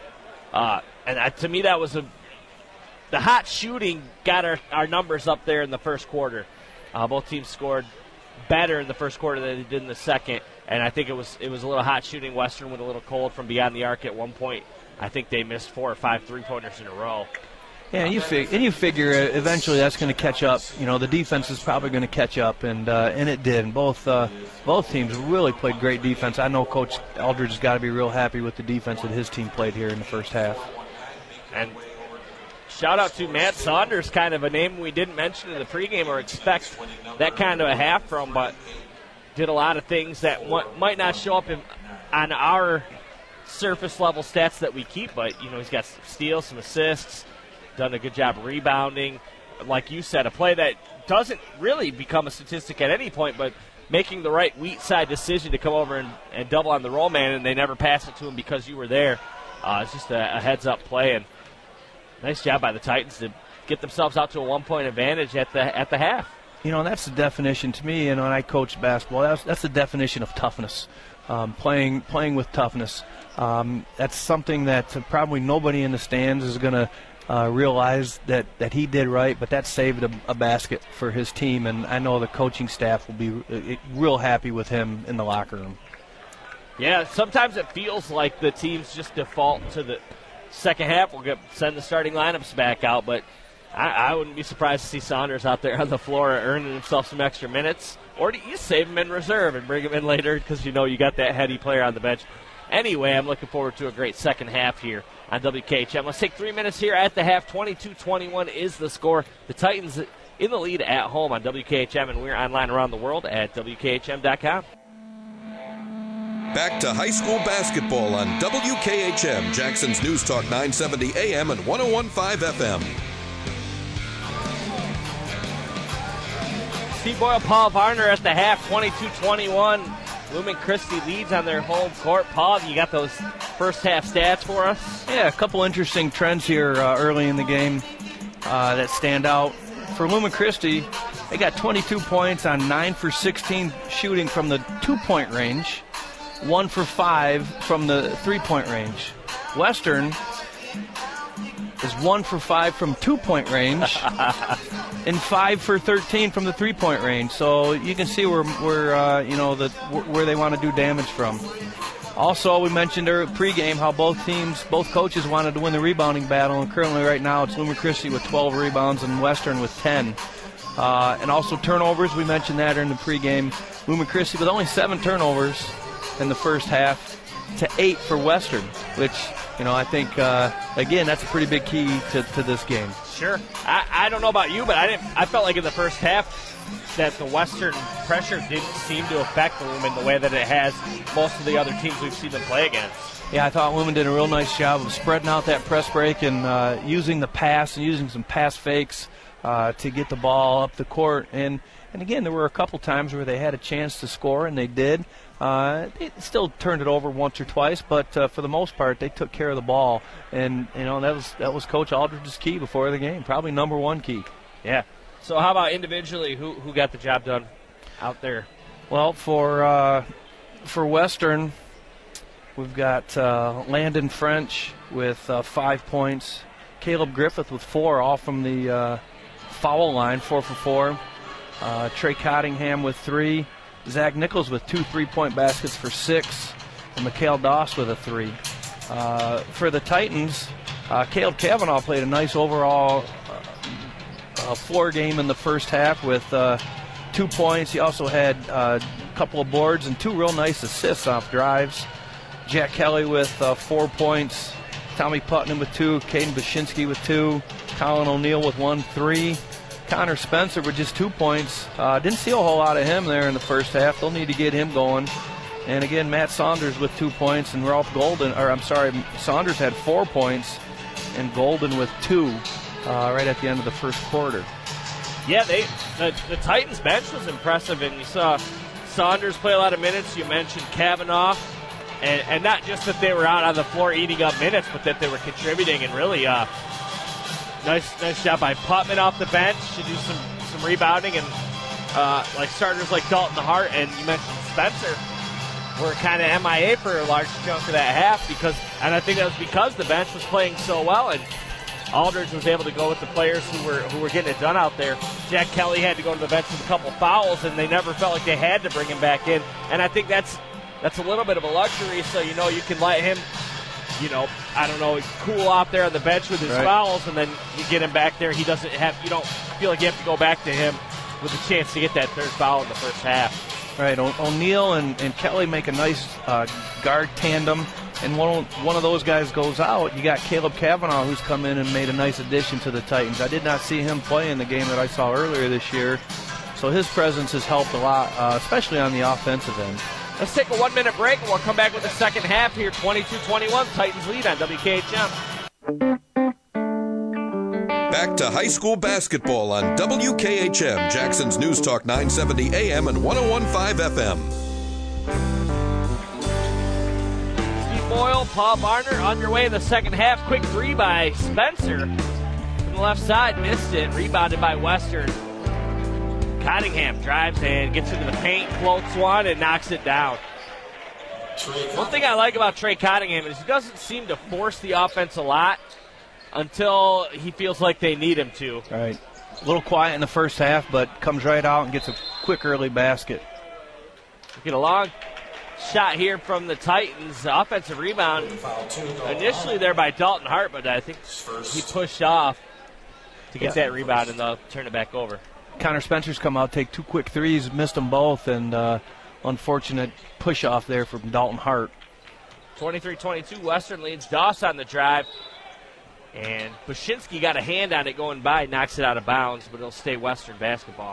uh, and uh, to me, that was a the hot shooting got our, our numbers up there in the first quarter. Uh, both teams scored better in the first quarter than they did in the second. And I think it was it was a little hot shooting. Western went a little cold from beyond the arc at one point. I think they missed four or five three-pointers in a row. Yeah, and you, fig- and you figure eventually that's going to catch up. You know, the defense is probably going to catch up, and uh, and it did. And both uh, both teams really played great defense. I know Coach Aldridge has got to be real happy with the defense that his team played here in the first half. And shout out to Matt Saunders, kind of a name we didn't mention in the pregame or expect that kind of a half from, but did a lot of things that w- might not show up in, on our surface level stats that we keep, but you know, he's got some steals, some assists, done a good job rebounding. Like you said, a play that doesn't really become a statistic at any point, but making the right weak side decision to come over and, and double on the roll man, and they never pass it to him because you were there. Uh, it's just a, a heads up play, and nice job by the Titans to get themselves out to a one point advantage at the at the half. You know, that's the definition to me, and when I coach basketball, that's, that's the definition of toughness. Um, playing playing with toughness. Um, that's something that uh, probably nobody in the stands is going to uh, realize that, that he did right, but that saved a, a basket for his team, and I know the coaching staff will be uh, real happy with him in the locker room. Yeah, sometimes it feels like the teams just default to the second half. We'll get, send the starting lineups back out, but I, I wouldn't be surprised to see Saunders out there on the floor earning himself some extra minutes. Or do you save him in reserve and bring him in later because you know you got that heady player on the bench? Anyway, I'm looking forward to a great second half here on W K H M. Let's take three minutes here at the half. twenty-two twenty-one is the score. The Titans in the lead at home on W K H M, and we're online around the world at W K H M dot com. Back to high school basketball on W K H M, Jackson's News Talk nine seventy A M and one oh one point five F M. Steve Boyle, Paul Varner at the half, twenty-two twenty-one. Lumen Christi leads on their home court. Paul, you got those first half stats for us? Yeah, a couple interesting trends here uh, early in the game uh, that stand out. For Lumen Christi, they got twenty-two points on nine for sixteen shooting from the two-point range, one for five from the three-point range. Western is one for five from two-point range and five for thirteen from the three-point range. So you can see where, where uh, you know, the, where they want to do damage from. Also, we mentioned earlier pregame how both teams, both coaches wanted to win the rebounding battle, and currently right now it's Lumen Christi with twelve rebounds and Western with ten. Uh, and also turnovers, we mentioned that in the pregame. Lumen Christi with only seven turnovers in the first half to eight for Western, which, you know, I think, uh, again, that's a pretty big key to, to this game. Sure. I, I don't know about you, but I didn't. I felt like in the first half that the Western pressure didn't seem to affect Lumen the way that it has most of the other teams we've seen them play against. Yeah, I thought Lumen did a real nice job of spreading out that press break and uh, using the pass and using some pass fakes uh, to get the ball up the court. And, and again, there were a couple times where they had a chance to score, and they did. Uh, they still turned it over once or twice, but uh, for the most part, they took care of the ball. And, you know, that was that was Coach Aldridge's key before the game, probably number one key. Yeah. So how about individually, who who got the job done out there? Well, for uh, for Western, we've got uh, Landon French with uh, five points, Caleb Griffith with four, all from the uh, foul line, four for four. Uh, Trey Cottingham with three. Zach Nichols with two three-point baskets for six. and Mikhail Doss with a three. Uh, for the Titans, uh, Caleb Kavanaugh played a nice overall uh, uh, floor game in the first half with uh, two points. He also had uh, a couple of boards and two real nice assists off drives. Jack Kelly with uh, four points, Tommy Putnam with two, Caden Bashinsky with two, Colin O'Neill with one, three. Connor Spencer with just two points. Uh, didn't see a whole lot of him there in the first half. They'll need to get him going. And again, Matt Saunders with two points, and Ralph Golden, or I'm sorry, Saunders had four points, and Golden with two uh, right at the end of the first quarter. Yeah, they the, the Titans bench was impressive, and you saw Saunders play a lot of minutes. You mentioned Kavanaugh, and, and not just that they were out on the floor eating up minutes, but that they were contributing and really uh, nice nice job by Putman off the bench to do some, some rebounding, and uh, like starters like Dalton Hart and you mentioned Spencer were kind of M I A for a large chunk of that half, because, and I think that was because the bench was playing so well, and Aldridge was able to go with the players who were who were getting it done out there. Jack Kelly had to go to the bench with a couple fouls, and they never felt like they had to bring him back in. And I think that's that's a little bit of a luxury, so you know you can let him, you know, I don't know, cool off there on the bench with his right. fouls, and then you get him back there. He doesn't have, you don't feel like you have to go back to him with a chance to get that third foul in the first half. Right, o- O'Neal and, and Kelly make a nice uh, guard tandem, and one, one of those guys goes out. You got Caleb Kavanaugh, who's come in and made a nice addition to the Titans. I did not see him play in the game that I saw earlier this year, so his presence has helped a lot, uh, especially on the offensive end. Let's take a one-minute break, and we'll come back with the second half here. twenty-two twenty-one, Titans lead on W K H M. Back to high school basketball on W K H M, Jackson's News Talk nine seventy A M and one oh one point five F M. Steve Boyle, Paul Barner underway in the second half. Quick three by Spencer from the left side. Missed it. Rebounded by Western. Cottingham drives and gets into the paint, floats one, and knocks it down. One thing I like about Trey Cottingham is he doesn't seem to force the offense a lot until he feels like they need him to. Right. A little quiet in the first half, but comes right out and gets a quick early basket. Get a long shot here from the Titans. Offensive rebound initially there by Dalton Hart, but I think he pushed off to get yeah. that rebound, and they'll turn it back over. Connor Spencer's come out, take two quick threes, missed them both, and uh, unfortunate push off there from Dalton Hart. twenty-three twenty-two, Western leads. Doss on the drive. And Bashinsky got a hand on it going by, knocks it out of bounds, but it'll stay Western basketball.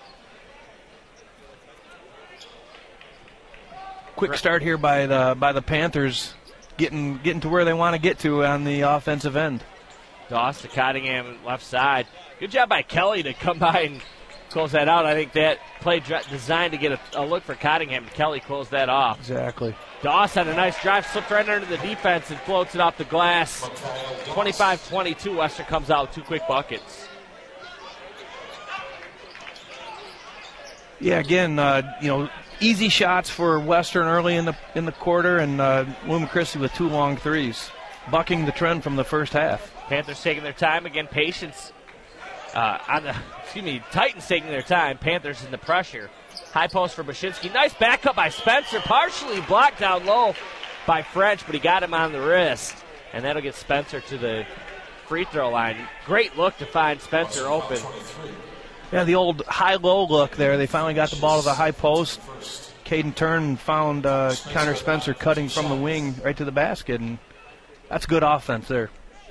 Quick start here by the by the Panthers, getting getting to where they want to get to on the offensive end. Doss to Cottingham left side. Good job by Kelly to come by and close that out. I think that play designed to get a, a look for Cottingham. Kelly closed that off. Exactly. Doss had a nice drive, slipped right under the defense and floats it off the glass. twenty-five twenty-two, Western comes out with two quick buckets. Yeah, again, uh, you know, easy shots for Western early in the in the quarter, and uh, William Christie with two long threes, bucking the trend from the first half. Panthers taking their time again, patience uh, on the. Excuse me, Titans taking their time. Panthers in the pressure. High post for Bashinsky. Nice backup by Spencer. Partially blocked down low by French, but he got him on the wrist. And that'll get Spencer to the free throw line. Great look to find Spencer open. Yeah, the old high-low look there. They finally got the ball to the high post. Caden turned and found uh, Connor Spencer cutting from the wing right to the basket, and that's good offense there.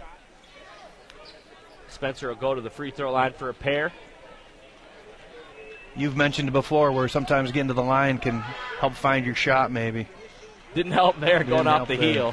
Spencer will go to the free throw line for a pair. You've mentioned it before where sometimes getting to the line can help find your shot maybe. Didn't help there, Didn't going off help the there. heel.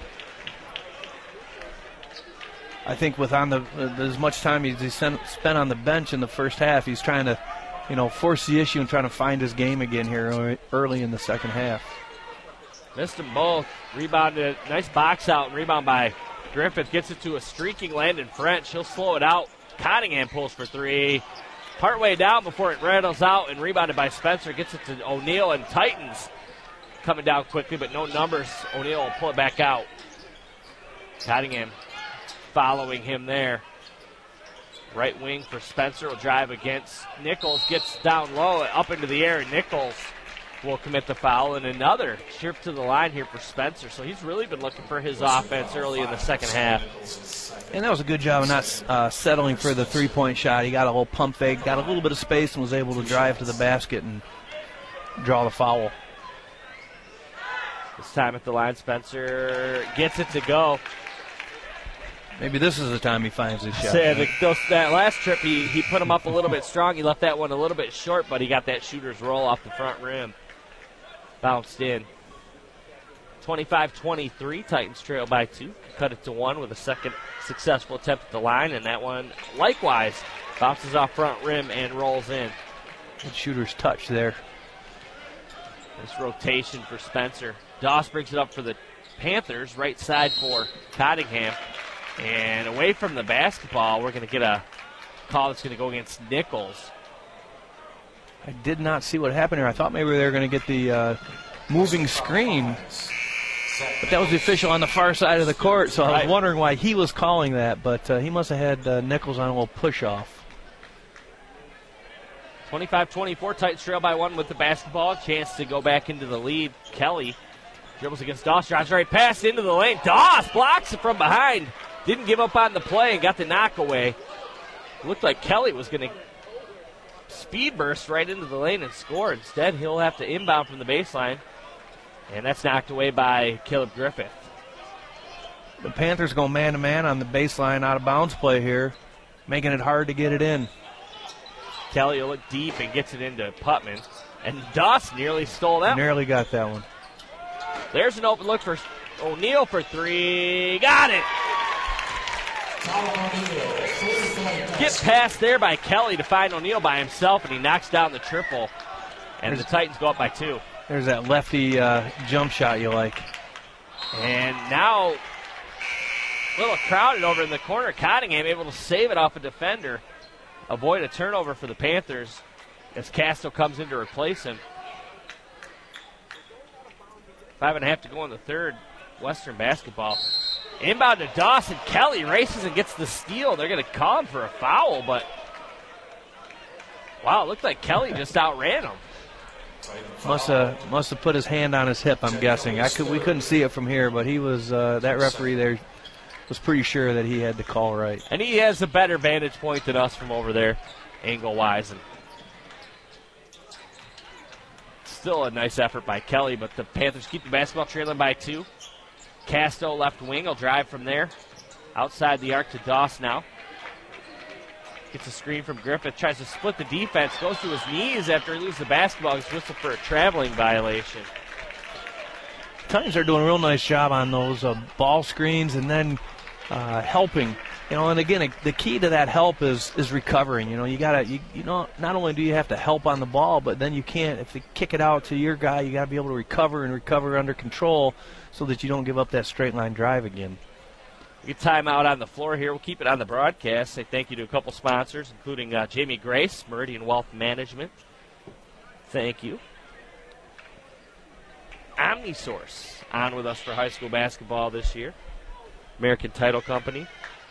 I think with on the uh, as much time as he spent on the bench in the first half, he's trying to, you know, force the issue and trying to find his game again here early in the second half. Missed them both. Rebounded. Nice box out and rebound by Griffith. Gets it to a streaking Landon French. He'll slow it out. Cottingham pulls for three. Partway down before it rattles out and rebounded by Spencer. Gets it to O'Neal, and Titans coming down quickly, but no numbers. O'Neal will pull it back out. Cottingham following him there. Right wing for Spencer will drive against Nichols. Gets down low, up into the air, and Nichols will commit the foul, and another trip to the line here for Spencer. So he's really been looking for his offense early in the second half. And that was a good job of not uh, settling for the three-point shot. He got a little pump fake, got a little bit of space, and was able to drive to the basket and draw the foul. This time at the line, Spencer gets it to go. Maybe this is the time he finds his shot. So the, those, that last trip, he, he put him up a little bit strong. He left that one a little bit short, but he got that shooter's roll off the front rim. Bounced in. twenty-five twenty-three, Titans trail by two. Cut it to one with a second successful attempt at the line, and that one likewise bounces off front rim and rolls in. Good shooter's touch there. This rotation for Spencer. Doss brings it up for the Panthers, right side for Cottingham. And away from the basketball, we're going to get a call that's going to go against Nichols. I did not see what happened here. I thought maybe they were going to get the uh, moving screen. But that was the official on the far side of the court, so I was right. wondering why he was calling that. But uh, he must have had uh, Nichols on a little push-off. twenty-five twenty-four, Titans trail by one with the basketball. Chance to go back into the lead. Kelly dribbles against Doss, drives right past into the lane. Doss blocks it from behind. Didn't give up on the play and got the knock away. Looked like Kelly was going to speed burst right into the lane and score. Instead, he'll have to inbound from the baseline. And that's knocked away by Caleb Griffith. The Panthers go man-to-man on the baseline out-of-bounds play here, making it hard to get it in. Kelly will look deep and gets it into Putman. And Doss nearly stole that. Nearly got that one. There's an open look for O'Neal for three. Got it. Get past there by Kelly to find O'Neal by himself, and he knocks down the triple. And the Titans go up by two. There's that lefty uh, jump shot you like. And now, a little crowded over in the corner. Cottingham able to save it off a defender. Avoid a turnover for the Panthers as Castro comes in to replace him. Five and a half to go in the third. Western basketball. Inbound to Dawson. Kelly races and gets the steal. They're going to call him for a foul, but wow, it looked like Kelly just outran him. Must have must have put his hand on his hip, I'm guessing. I could we couldn't see it from here, but he was uh, that referee there was pretty sure that he had the call right. And he has a better vantage point than us from over there, angle-wise. And still a nice effort by Kelly, but the Panthers keep the basketball trailing by two. Casto left wing will drive from there. Outside the arc to Doss now. Gets a screen from Griffith, tries to split the defense, goes to his knees after he loses the basketball. He's whistled for a traveling violation. Titans are doing a real nice job on those uh, ball screens and then uh, helping. You know, and again, the key to that help is is recovering. You know, you gotta, you, you know, not only do you have to help on the ball, but then you can't. If you kick it out to your guy, you got to be able to recover and recover under control, so that you don't give up that straight line drive again. We get timeout on the floor here. We'll keep it on the broadcast. Say thank you to a couple sponsors, including uh, Jamie Grace, Meridian Wealth Management. Thank you. Omnisource on with us for high school basketball this year. American Title Company.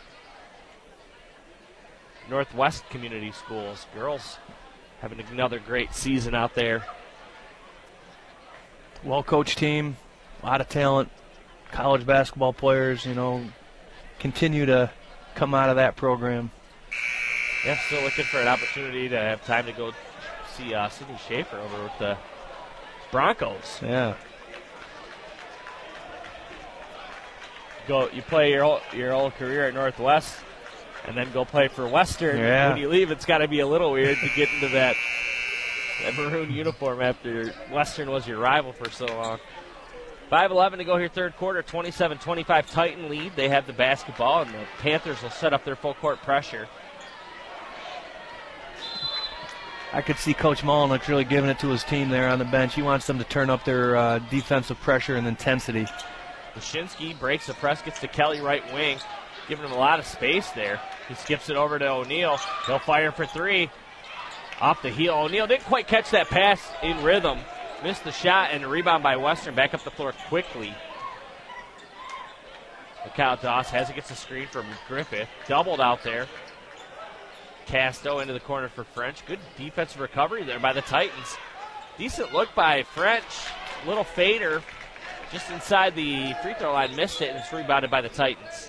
Northwest Community Schools. Girls having another great season out there. Well-coached team, a lot of talent. College basketball players, you know, continue to come out of that program. Yeah, still looking for an opportunity to have time to go see uh, Sidney Schaefer over with the Broncos. Yeah. Go, you play your whole, your whole career at Northwest, and then go play for Western. Yeah. When you leave, it's got to be a little weird to get into that, that maroon uniform after Western was your rival for so long. five eleven to go here, third quarter, twenty-seven twenty-five Titan lead. They have the basketball, and the Panthers will set up their full court pressure. I could see Coach Mullen really giving it to his team there on the bench. He wants them to turn up their uh, defensive pressure and intensity. Wyszynski breaks the press, gets to Kelly right wing, giving him a lot of space there. He skips it over to O'Neal. He'll fire for three. Off the heel. O'Neal didn't quite catch that pass in rhythm. Missed the shot, and a rebound by Western. Back up the floor quickly. Kyle Doss has it, gets a screen from Griffith. Doubled out there. Casto into the corner for French. Good defensive recovery there by the Titans. Decent look by French. Little fader just inside the free throw line. Missed it, and it's rebounded by the Titans.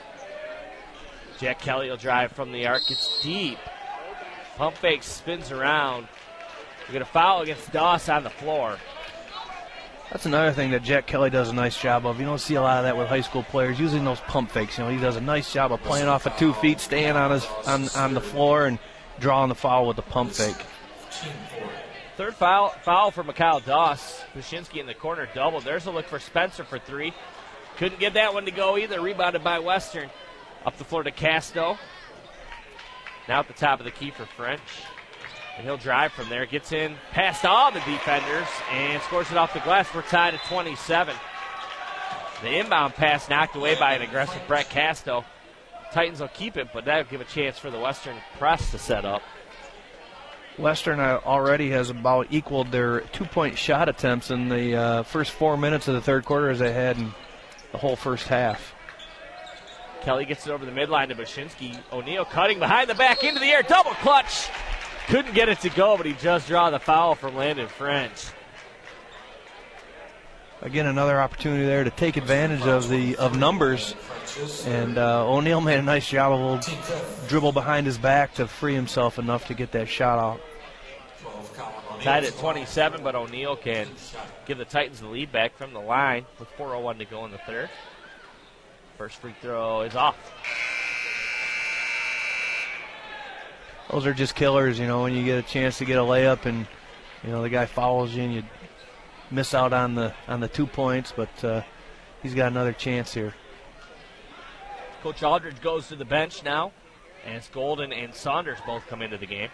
Jack Kelly will drive from the arc. It's deep. Pump fake, spins around. We're going to foul against Doss on the floor. That's another thing that Jack Kelly does a nice job of. You don't see a lot of that with high school players, using those pump fakes. You know, he does a nice job of playing off of two feet, staying on his on, on the floor, and drawing the foul with the pump fake. Third foul foul for Mikhail Doss. Bushinsky in the corner doubled. There's a look for Spencer for three. Couldn't get that one to go either. Rebounded by Western. Up the floor to Casto. Now at the top of the key for French. And he'll drive from there. Gets in past all the defenders and scores it off the glass. We're tied at twenty-seven. The inbound pass knocked away by an aggressive Brett Casto. Titans will keep it, but that'll give a chance for the Western press to set up. Western already has about equaled their two-point shot attempts in the uh, first four minutes of the third quarter as they had in the whole first half. Kelly gets it over the midline to Bushinsky. O'Neal cutting behind the back into the air. Double clutch. Couldn't get it to go, but he just draw the foul from Landon French. Again, another opportunity there to take advantage of the of numbers. And uh, O'Neal made a nice job of a little dribble behind his back to free himself enough to get that shot out. Tied at twenty-seven, but O'Neal can give the Titans the lead back from the line with four oh one to go in the third. First free throw is off. Those are just killers, you know, when you get a chance to get a layup and, you know, the guy fouls you and you miss out on the on the two points, but uh, he's got another chance here. Coach Aldridge goes to the bench now, and it's Golden and Saunders both come into the game.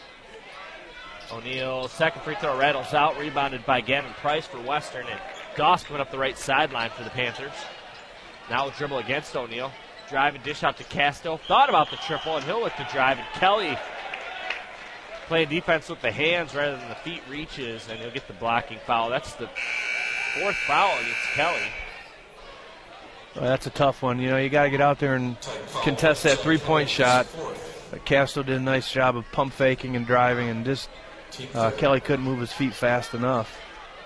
O'Neal, second free throw rattles out, rebounded by Gavin Price for Western, and Doss coming up the right sideline for the Panthers. Now a dribble against O'Neal. Drive and dish out to Casto. Thought about the triple, and he'll look to drive. And Kelly playing defense with the hands rather than the feet reaches, and he'll get the blocking foul. That's the fourth foul against Kelly. Well, that's a tough one. You know, you got to get out there and contest that three-point shot. But Casto did a nice job of pump faking and driving, and just uh, Kelly couldn't move his feet fast enough.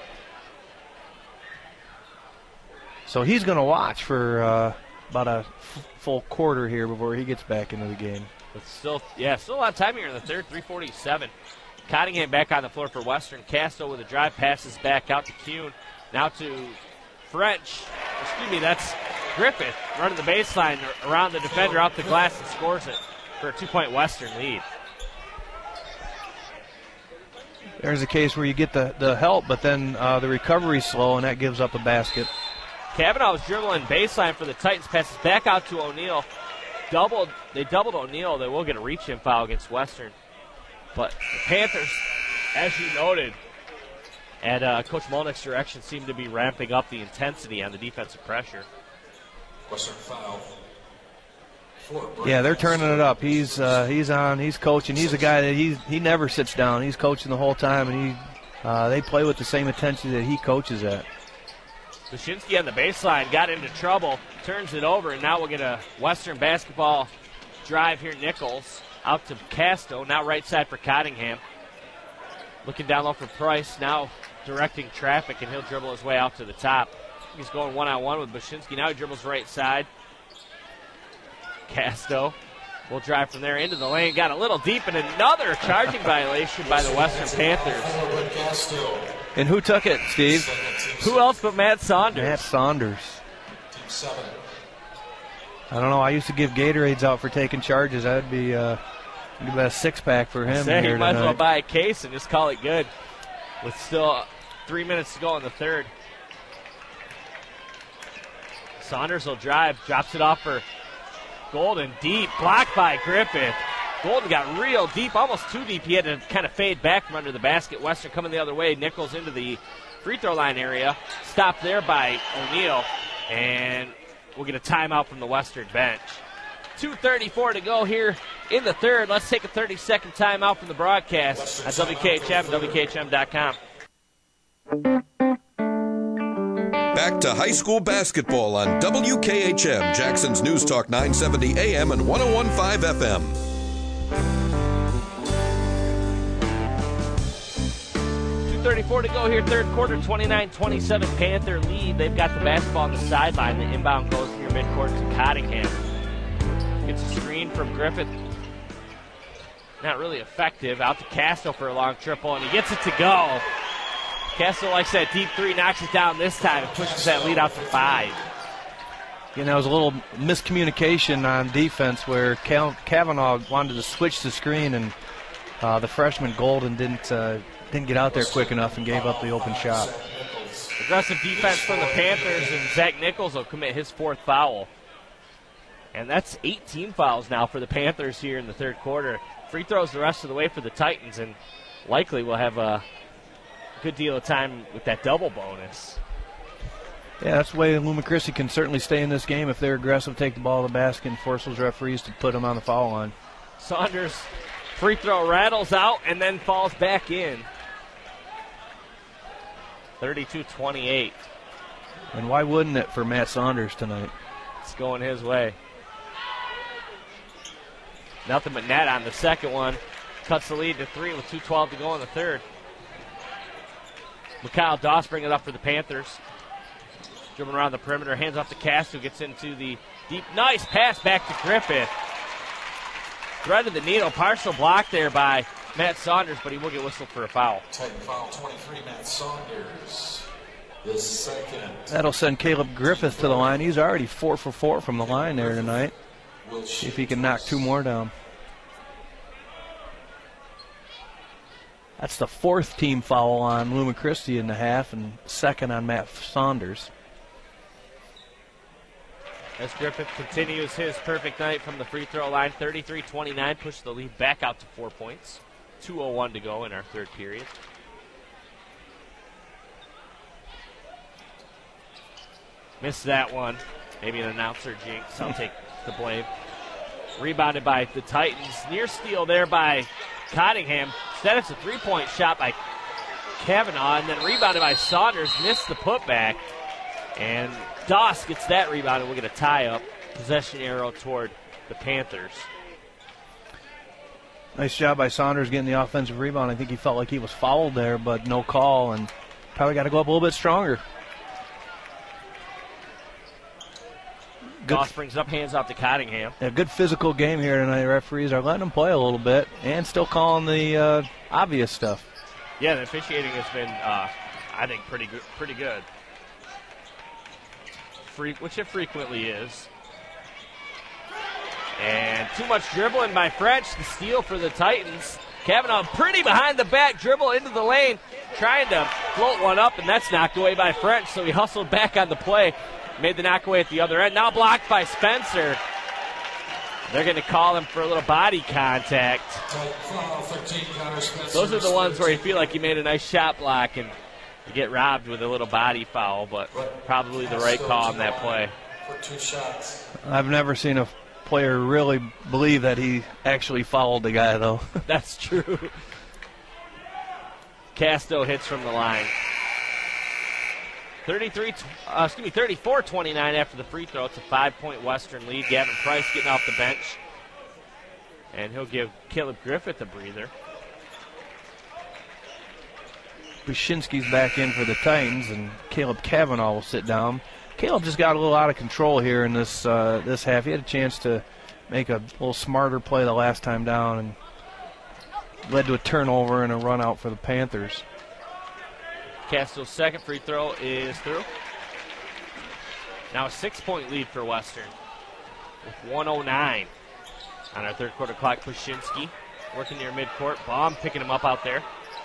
So he's going to watch for uh, about a f- full quarter here before he gets back into the game. But still, yeah, still a lot of time here in the third, three forty-seven. Cottingham back on the floor for Western. Casto with a drive, passes back out to Kuhn. Now to French. Excuse me, that's Griffith running the baseline around the defender off the glass and scores it for a two-point Western lead. There's a case where you get the, the help, but then uh, the recovery's slow, and that gives up a basket. Kavanaugh's dribbling baseline for the Titans. Passes back out to O'Neal. Doubled, they doubled O'Neal. They will get a reach-in foul against Western. But the Panthers, as you noted, at uh, Coach Molnick's direction, seem to be ramping up the intensity on the defensive pressure. Western foul. Yeah, they're turning it up. He's uh, he's on. He's coaching. He's a guy that he he never sits down. He's coaching the whole time, and he uh, they play with the same intensity that he coaches at. Bushinsky on the baseline got into trouble, turns it over, and now we'll get a Western basketball drive here. Nichols out to Casto, now right side for Cottingham. Looking down low for Price, now directing traffic, and he'll dribble his way out to the top. He's going one-on-one with Bushinsky. Now he dribbles right side. Casto will drive from there into the lane. Got a little deep, and another charging violation by the Western Panthers. And who took it, Steve? Who else but Matt Saunders? Matt Saunders. I don't know. I used to give Gatorades out for taking charges. That would be uh, a six-pack for him Say, here you might tonight. as well buy a case and just call it good. With still three minutes to go in the third. Saunders will drive, drops it off for Golden. Deep, blocked by Griffith. Golden got real deep, almost too deep. He had to kind of fade back from under the basket. Western coming the other way. Nichols into the free throw line area. Stopped there by O'Neal. And we'll get a timeout from the Western bench. two thirty-four to go here in the third. Let's take a thirty-second timeout from the broadcast at W K H M, W K H M dot com. Back to high school basketball on W K H M, Jackson's News Talk nine seventy A M and one oh one point five F M. two thirty-four to go here, third quarter, twenty-nine twenty-seven Panther lead. They've got the basketball on the sideline. The inbound goes near midcourt to Cottingham. Gets a screen from Griffith. Not really effective. Out to Castro for a long triple, and he gets it to go. Castro likes that deep three, knocks it down this time, and pushes that lead out to five. You know, there was a little miscommunication on defense where Cal- Kavanaugh wanted to switch the screen, and uh, the freshman Golden didn't uh, didn't get out there quick enough and gave up the open shot. Aggressive defense from the Panthers, and Zach Nichols will commit his fourth foul. And that's eighteen fouls now for the Panthers here in the third quarter. Free throws the rest of the way for the Titans, and likely we'll have a good deal of time with that double bonus. Yeah, that's the way Luma Christi can certainly stay in this game if they're aggressive, take the ball to the basket, and force those referees to put them on the foul line. Saunders' free throw rattles out and then falls back in. thirty-two twenty-eight. And why wouldn't it for Matt Saunders tonight? It's going his way. Nothing but net on the second one. Cuts the lead to three with two twelve to go in the third. Mikhail Doss bringing it up for the Panthers. Dribbling around the perimeter, hands off to Castro, gets into the deep, nice pass back to Griffith. Thread of the needle, partial block there by Matt Saunders, but he will get whistled for a foul. Titan foul twenty-three, Matt Saunders. The second. That'll send Caleb Griffith to the line. He's already four for four from the line there tonight. See if he can knock two more down. That's the fourth team foul on Luma Christi in the half, and second on Matt Saunders. As Griffith continues his perfect night from the free throw line, thirty-three twenty-nine, push the lead back out to four points. two oh one to go in our third period. Missed that one. Maybe an announcer jinx. I'll take the blame. Rebounded by the Titans. Near steal there by Cottingham. Instead, it's a three-point shot by Kavanaugh, and then rebounded by Saunders. Missed the putback. And Doss gets that rebound, and we'll get a tie-up. Possession arrow toward the Panthers. Nice job by Saunders getting the offensive rebound. I think he felt like he was fouled there, but no call, and probably got to go up a little bit stronger. Good. Doss brings up, hands off to Cottingham. A good physical game here tonight. Referees are letting them play a little bit and still calling the uh, obvious stuff. Yeah, the officiating has been, uh, I think, pretty good. Pretty good. Free, which it frequently is. And too much dribbling by French. The steal for the Titans. Kavanaugh pretty behind the back, dribble into the lane, trying to float one up, and that's knocked away by French. So he hustled back on the play. Made the knockaway at the other end. Now blocked by Spencer. They're going to call him for a little body contact. Those are the ones where you feel like you made a nice shot block and you get robbed with a little body foul, but probably the right call on that play. I've never seen a player really believe that he actually fouled the guy, though. That's true. Casto hits from the line. thirty-three, uh, excuse me, thirty-four twenty-nine after the free throw. It's a five-point Western lead. Gavin Price getting off the bench. And he'll give Caleb Griffith a breather. Bushinsky's back in for the Titans, and Caleb Kavanaugh will sit down. Caleb just got a little out of control here in this uh, this half. He had a chance to make a little smarter play the last time down, and led to a turnover and a run out for the Panthers. Castro's second free throw is through. Now a six-point lead for Western with one oh nine on our third quarter clock. Pushinsky working near midcourt. Baum picking him up out there.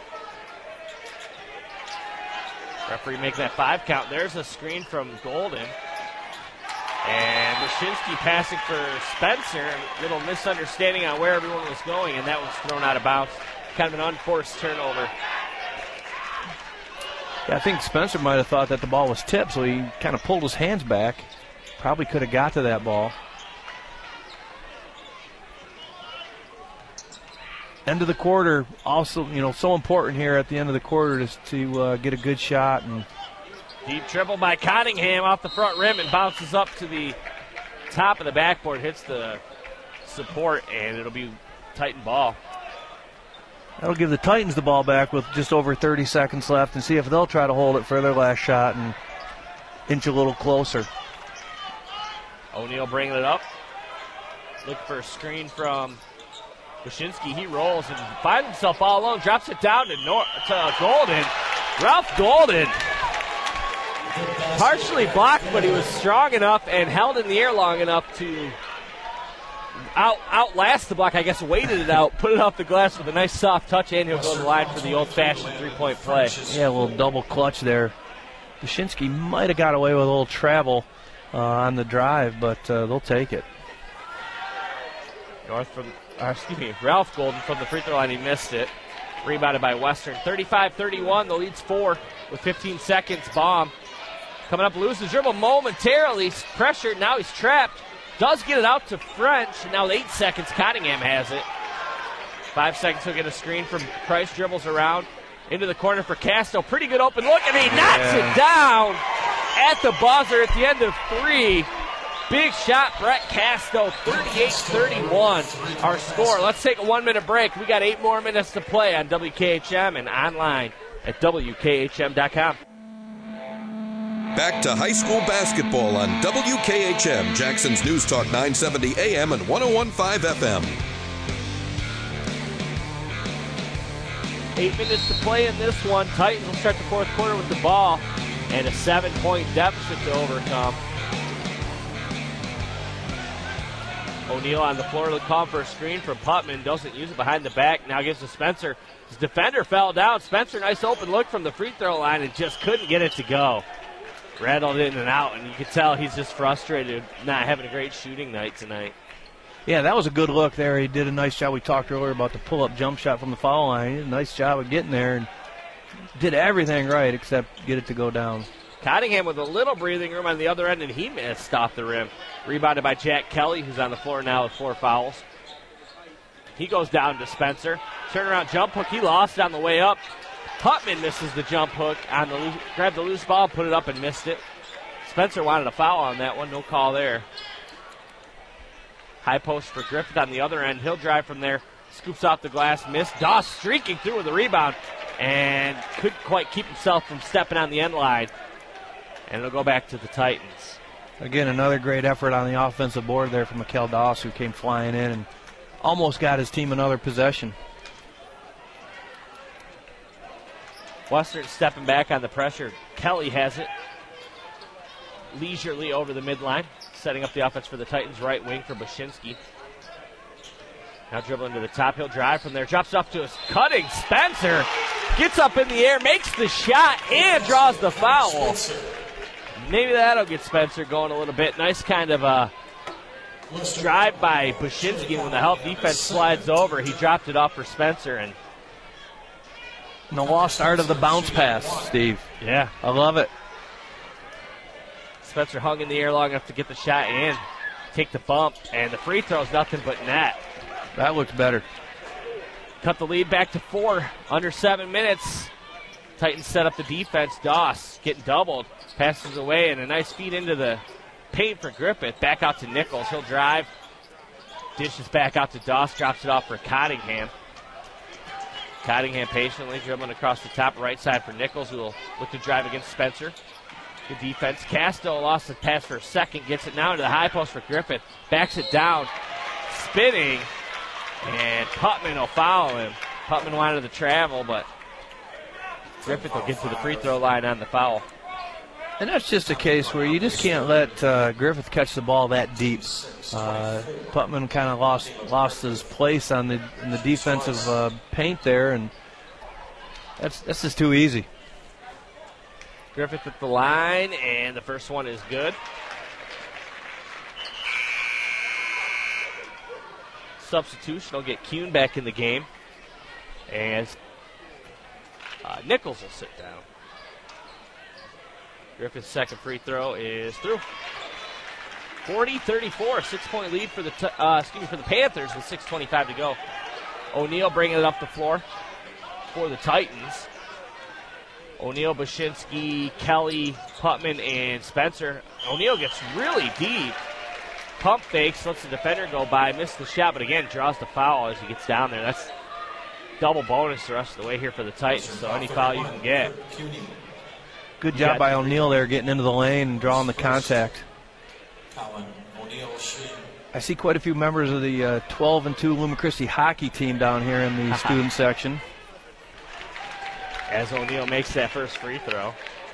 Referee makes that five count. There's a screen from Golden. And Bushinsky passing for Spencer. A little misunderstanding on where everyone was going, and that was thrown out of bounds. Kind of an unforced turnover. Yeah, I think Spencer might have thought that the ball was tipped, so he kind of pulled his hands back. Probably could have got to that ball. End of the quarter, also, you know, so important here at the end of the quarter to, to uh, get a good shot. And deep dribble by Cottingham off the front rim and bounces up to the top of the backboard, hits the support, and it'll be Titan ball. That'll give the Titans the ball back with just over thirty seconds left and see if they'll try to hold it for their last shot and inch a little closer. O'Neal bringing it up. Looking for a screen from Wyshynski. He rolls and finds himself all alone. Drops it down to, Nor- to Golden. Ralph Golden. Partially blocked, but he was strong enough and held in the air long enough to out outlast the block. I guess waited it out, put it off the glass with a nice soft touch, and he'll go to the line for the old-fashioned three-point play. Yeah, a little double clutch there. Wyshynski might have got away with a little travel uh, on the drive, but uh, they'll take it. North from, uh, excuse me, Ralph Golden from the free throw line. He missed it. Rebounded by Western. thirty-five thirty-one. The lead's four with fifteen seconds. Baum coming up, loses dribble momentarily. He's pressured. Now he's trapped. Does get it out to French. Now with eight seconds, Cottingham has it. Five seconds, he'll get a screen from Price. Dribbles around into the corner for Casto. Pretty good open look, and he knocks yeah. it down at the buzzer at the end of three. Big shot, Brett Casto, thirty-eight thirty-one, our score. Let's take a one-minute break. We got eight more minutes to play on W K H M and online at W K H M dot com. Back to high school basketball on W K H M, Jackson's News Talk nine seventy A M and one oh one point five F M. Eight minutes to play in this one. Titans will start the fourth quarter with the ball and a seven-point deficit to overcome. O'Neal on the floor, look call for a screen from Putman. Doesn't use it behind the back. Now gives to Spencer. His defender fell down. Spencer, nice open look from the free throw line and just couldn't get it to go. Rattled in and out, and you can tell he's just frustrated, not having a great shooting night tonight. Yeah, that was a good look there. He did a nice job. We talked earlier about the pull-up jump shot from the foul line. He did a nice job of getting there and did everything right except get it to go down. Cottingham with a little breathing room on the other end, and he missed off the rim. Rebounded by Jack Kelly, who's on the floor now with four fouls. He goes down to Spencer. Turnaround jump hook. He lost it on the way up. Putman misses the jump hook on the loose, grabbed the loose ball, put it up, and missed it. Spencer wanted a foul on that one. No call there. High post for Griffith on the other end. He'll drive from there. Scoops off the glass. Missed. Doss streaking through with a rebound and couldn't quite keep himself from stepping on the end line. And it'll go back to the Titans. Again, another great effort on the offensive board there from Mikkel Doss, who came flying in and almost got his team another possession. Western stepping back on the pressure. Kelly has it. Leisurely over the midline. Setting up the offense for the Titans. Right wing for Wyshynski. Now dribbling to the top. He'll drive from there. Drops off to his cutting. Spencer gets up in the air, makes the shot, and draws the foul. Maybe that'll get Spencer going a little bit. Nice kind of a drive by Wyshynski. When the help defense slides over, he dropped it off for Spencer. And And the lost art of the bounce pass, Steve. Yeah. I love it. Spencer hung in the air long enough to get the shot and take the bump. And the free throw's nothing but net. That looks better. Cut the lead back to four. Under seven minutes. Titans set up the defense. Doss getting doubled. Passes away and a nice feed into the paint for Griffith. Back out to Nichols. He'll drive. Dishes back out to Doss. Drops it off for Cottingham. Cottingham patiently dribbling across the top right side for Nichols, who will look to drive against Spencer. Good defense. Casto lost the pass for a second. Gets it now into the high post for Griffith. Backs it down. Spinning. And Putman will foul him. Putman wanted to travel, but Griffith will get to the free throw line on the foul. And that's just a case where you just can't let uh, Griffith catch the ball that deep. Uh, Putman kind of lost lost his place on the in the defensive uh, paint there, and that's that's just too easy. Griffith at the line, and the first one is good. Substitution will get Kuhn back in the game, and uh, Nichols will sit down. Griffith's second free throw is through. forty thirty-four, six-point lead for the t- uh, excuse me for the Panthers with six twenty-five to go. O'Neal bringing it up the floor for the Titans. O'Neal, Wyshynski, Kelly, Putman, and Spencer. O'Neal gets really deep. Pump fakes, lets the defender go by, missed the shot, but again draws the foul as he gets down there. That's double bonus the rest of the way here for the Titans, so any foul you can get. Good job by O'Neill there getting into the lane and drawing the contact. I see quite a few members of the uh, twelve and two Luma Christi hockey team down here in the student section. As O'Neill makes that first free throw.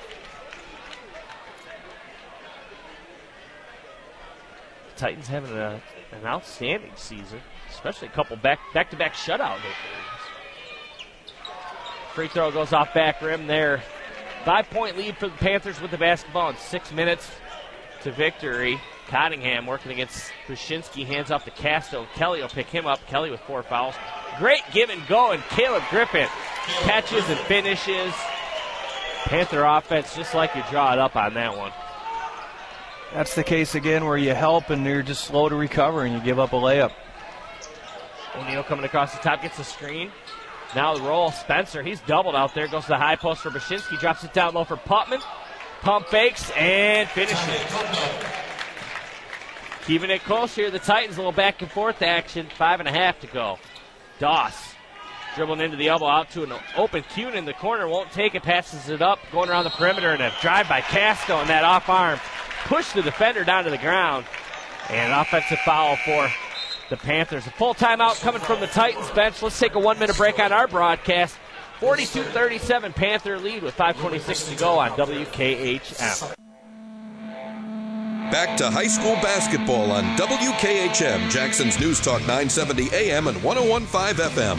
The Titans having a, an outstanding season, especially a couple back, back-to-back shutout victories. Free throw goes off back rim there. Five-point lead for the Panthers with the basketball in six minutes to victory. Cottingham working against Brzezinski, hands off to Casto. Kelly will pick him up. Kelly with four fouls. Great give and go, and Caleb Griffith catches and finishes. Panther offense just like you draw it up on that one. That's the case again where you help and you're just slow to recover and you give up a layup. O'Neill coming across the top, gets the screen. Now the roll, Spencer, he's doubled out there, goes to the high post for Brzezinski, drops it down low for Putman. Pump fakes and finishes. Keeping it close here, the Titans, a little back and forth action, five and a half to go. Doss dribbling into the elbow out to an open Kuhn in the corner, won't take it, passes it up, going around the perimeter, and a drive by Casco, and that off arm push the defender down to the ground. And an offensive foul for the Panthers. A full timeout coming from the Titans bench. Let's take a one-minute break on our broadcast. forty-two thirty-seven Panther lead with five twenty-six to go on W K H M. Back to high school basketball on W K H M, Jackson's News Talk nine seventy A M and one oh one point five F M.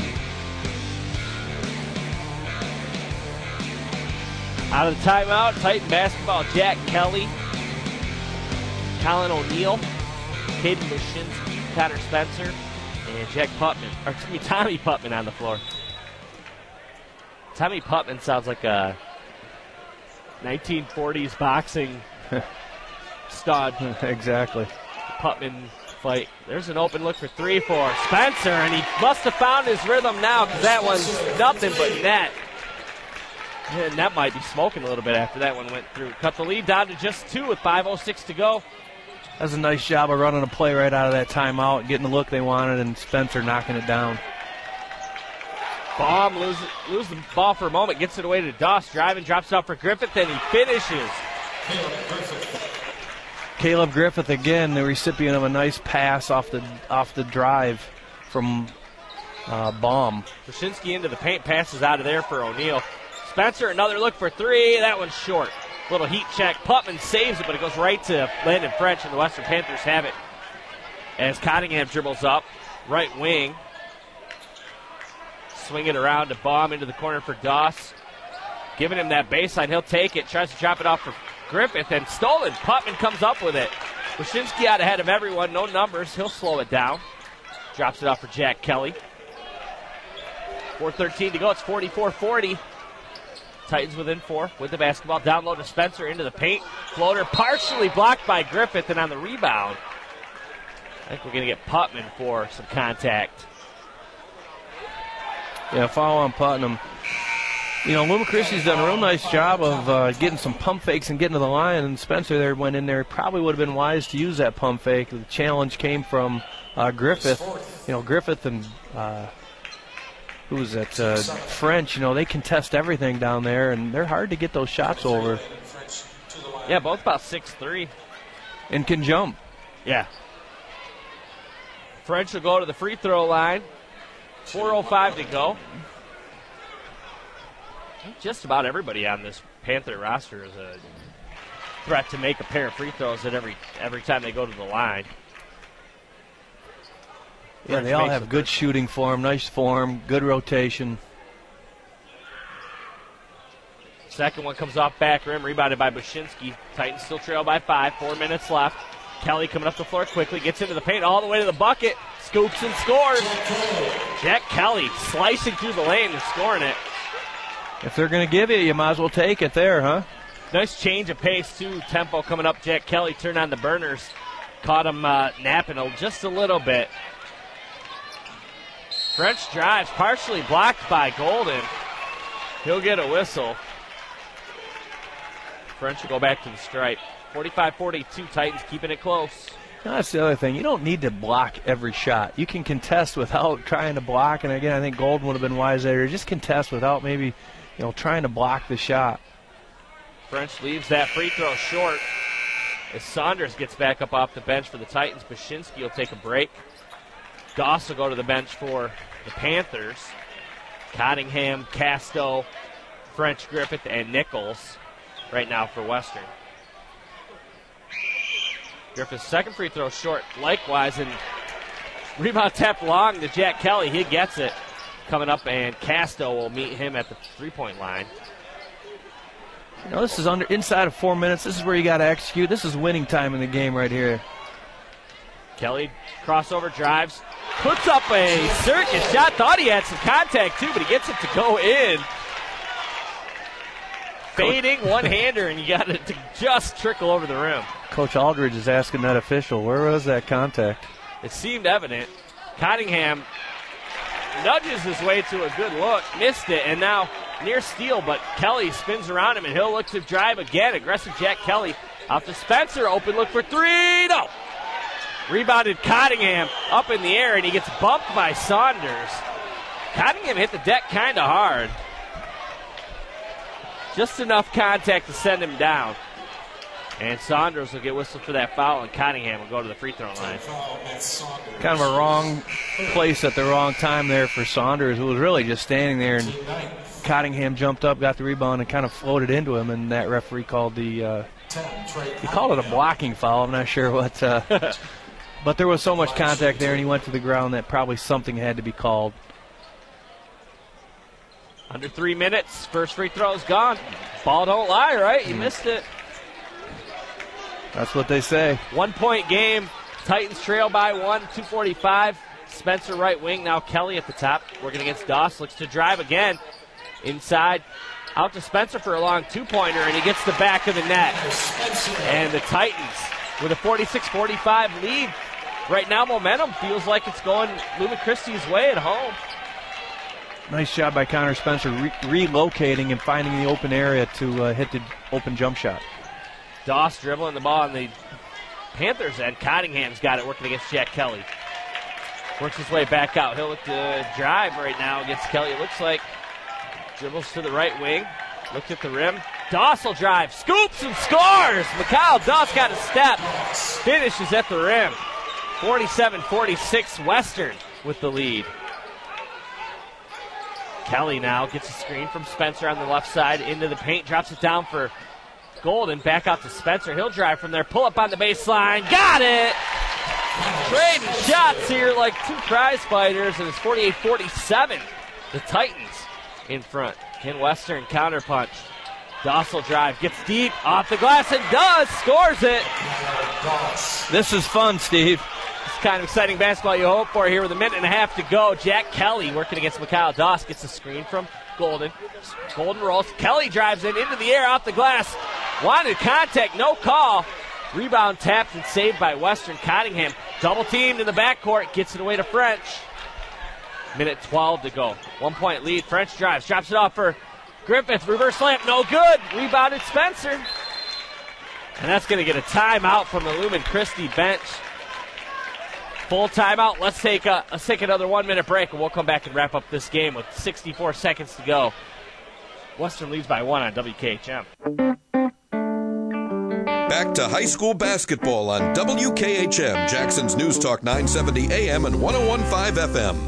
Out of the timeout, Titan basketball, Jack Kelly, Colin O'Neill, Caden Bushinsky, Connor Spencer, and Jack Putman, or excuse me, Tommy Putman on the floor. Tommy Putman sounds like a nineteen forties boxing stud. Exactly. Putman fight. There's an open look for three for Spencer, and he must have found his rhythm now because that one's nothing but net. And that might be smoking a little bit after that one went through. Cut the lead down to just two with five oh six to go. That's a nice job of running a play right out of that timeout, getting the look they wanted, and Spencer knocking it down. Baum loses lose the ball for a moment, gets it away to Doss, driving, drops it off for Griffith, and he finishes. Caleb Griffith again, the recipient of a nice pass off the off the drive from uh, Baum. Brzezinski into the paint, passes out of there for O'Neill. Spencer, another look for three. That one's short. Little heat check. Putman saves it, but it goes right to Landon French, and the Western Panthers have it. As Cottingham dribbles up, right wing. Swing it around to Baum into the corner for Doss. Giving him that baseline. He'll take it. Tries to drop it off for Griffith, and stolen. Putman comes up with it. Brzezinski out ahead of everyone. No numbers. He'll slow it down. Drops it off for Jack Kelly. four thirteen to go. It's forty-four forty. Titans within four with the basketball. Down low to Spencer into the paint. Floater partially blocked by Griffith, and on the rebound, I think we're going to get Putman for some contact. Yeah, foul on Putnam. You know, Luma Christi's done a real nice job of uh, getting some pump fakes and getting to the line, and Spencer there went in there. Probably would have been wise to use that pump fake. The challenge came from uh, Griffith. You know, Griffith and uh, who was that? Uh, French. You know, they contest everything down there, and they're hard to get those shots over. Yeah, both about six three. And can jump. Yeah. French will go to the free throw line. four oh five to go. Just about everybody on this Panther roster is a threat to make a pair of free throws at every every time they go to the line. Yeah, they all have good shooting form, nice form, good rotation. Second one comes off back rim, rebounded by Bushinsky. Titans still trail by five, four minutes left. Kelly coming up the floor quickly, gets into the paint all the way to the bucket, scoops and scores. Jack Kelly slicing through the lane and scoring it. If they're going to give you, you might as well take it there, huh? Nice change of pace, too. Tempo coming up. Jack Kelly turned on the burners. Caught him uh, napping just a little bit. French drives, partially blocked by Golden. He'll get a whistle. French will go back to the stripe. forty-five forty-two, Titans keeping it close. That's the other thing. You don't need to block every shot. You can contest without trying to block. And again, I think Golden would have been wise there. Just contest without maybe, you know, trying to block the shot. French leaves that free throw short as Saunders gets back up off the bench for the Titans. Bashinsky will take a break. Doss will go to the bench for the Panthers. Cottingham, Casto, French, Griffith, and Nichols right now for Western. Griffith's second free throw short likewise, and rebound tapped long to Jack Kelly. He gets it coming up, and Casto will meet him at the three-point line. You know, this is under inside of four minutes. This is where you got to execute. This is winning time in the game right here. Kelly crossover drives, puts up a circus shot. Thought he had some contact too, but he gets it to go in. Fading one-hander, and you got it to just trickle over the rim. Coach Aldridge is asking that official, where was that contact? It seemed evident. Cottingham nudges his way to a good look, missed it, and now near steal, but Kelly spins around him, and he'll look to drive again. Aggressive Jack Kelly out to Spencer. Open look for three. No. Rebounded Cottingham up in the air, and he gets bumped by Saunders. Cottingham hit the deck kind of hard. Just enough contact to send him down. And Saunders will get whistled for that foul, and Cottingham will go to the free throw line. Kind of a wrong place at the wrong time there for Saunders, who was really just standing there, and Cottingham jumped up, got the rebound, and kind of floated into him, and that referee called the uh, he called it a blocking foul. I'm not sure what, uh, but there was so much contact there, and he went to the ground that probably something had to be called. Under three minutes, first free throw is gone. Ball don't lie, right? You mm. missed it. That's what they say. One-point game. Titans trail by one, two forty-five. Spencer right wing, now Kelly at the top. Working against Doss, looks to drive again. Inside, out to Spencer for a long two-pointer, and he gets the back of the net. And the Titans with a forty-six forty-five lead. Right now, momentum feels like it's going Lumen Christi's way at home. Nice job by Connor Spencer re- relocating and finding the open area to uh, hit the open jump shot. Doss dribbling the ball on the Panthers end. Cottingham's got it working against Jack Kelly. Works his way back out. He'll look to drive right now against Kelly. It looks like dribbles to the right wing. Looks at the rim. Doss will drive. Scoops and scores. Mikhail Doss got a step. Finishes at the rim. forty-seven forty-six Western with the lead. Kelly now gets a screen from Spencer on the left side into the paint. Drops it down for Golden. Back out to Spencer. He'll drive from there. Pull up on the baseline. Got it! Trading shots here like two prize fighters, and it's forty-eight forty-seven. The Titans in front. Can Western counterpunch. Doss will drive. Gets deep off the glass and does. Scores it. This is fun, Steve. It's kind of exciting basketball you hope for here with a minute and a half to go. Jack Kelly working against Mikhail Doss. Gets a screen from Golden. Golden rolls. Kelly drives in into the air off the glass. Wanted contact. No call. Rebound tapped and saved by Western. Cottingham double teamed in the backcourt. Gets it away to French. Minute twelve to go. One point lead. French drives. Drops it off for Griffith. Reverse layup. No good. Rebounded Spencer. And that's going to get a timeout from the Lumen Christi bench. Full timeout. Let's take a let's take another one-minute break, and we'll come back and wrap up this game with sixty-four seconds to go. Western leads by one on W K H M. Back to high school basketball on W K H M, Jackson's News Talk nine seventy A M and one oh one point five F M.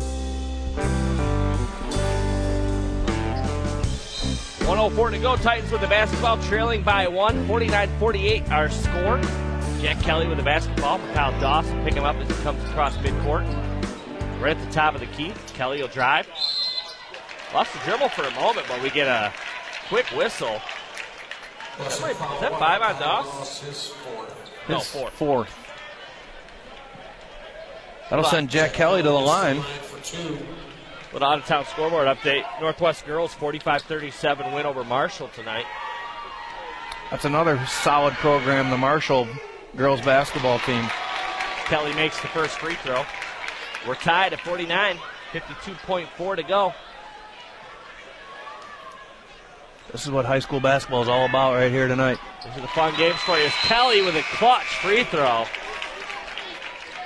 one oh four to go. Titans with the basketball, trailing by one. forty-nine forty-eight our score. Jack Kelly with the basketball. Mikhail Doss will pick him up as he comes across midcourt. Right at the top of the key. Kelly will drive. Lost the dribble for a moment, but we get a quick whistle. Is that, is that five on Doss? No, four. Fourth. That'll send Jack Kelly to the line. Little out-of-town scoreboard update. Northwest girls forty-five thirty-seven win over Marshall tonight. That's another solid program, the Marshall girls basketball team. Kelly makes the first free throw. We're tied at forty-nine. fifty-two point four to go. This is what high school basketball is all about right here tonight. These are the fun games for you. It's Kelly with a clutch free throw.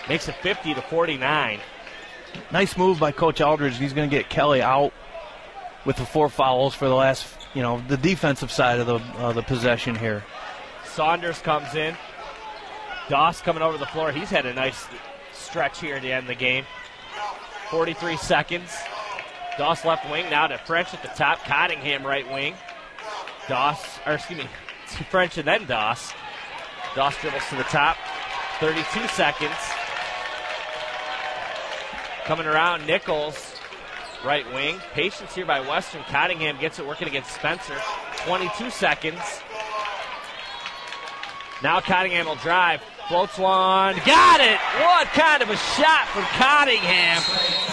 Makes it fifty to forty-nine. Nice move by Coach Aldridge. He's going to get Kelly out with the four fouls for the last, you know, the defensive side of the uh, the possession here. Saunders comes in. Doss coming over the floor. He's had a nice stretch here at the end of the game. forty-three seconds. Doss left wing now to French at the top. Cottingham right wing. Doss, or excuse me, French and then Doss. Doss dribbles to the top. thirty-two seconds. Coming around, Nichols, right wing. Patience here by Western. Cottingham gets it working against Spencer. twenty-two seconds. Now Cottingham will drive. Floats one. Got it! What kind of a shot from Cottingham.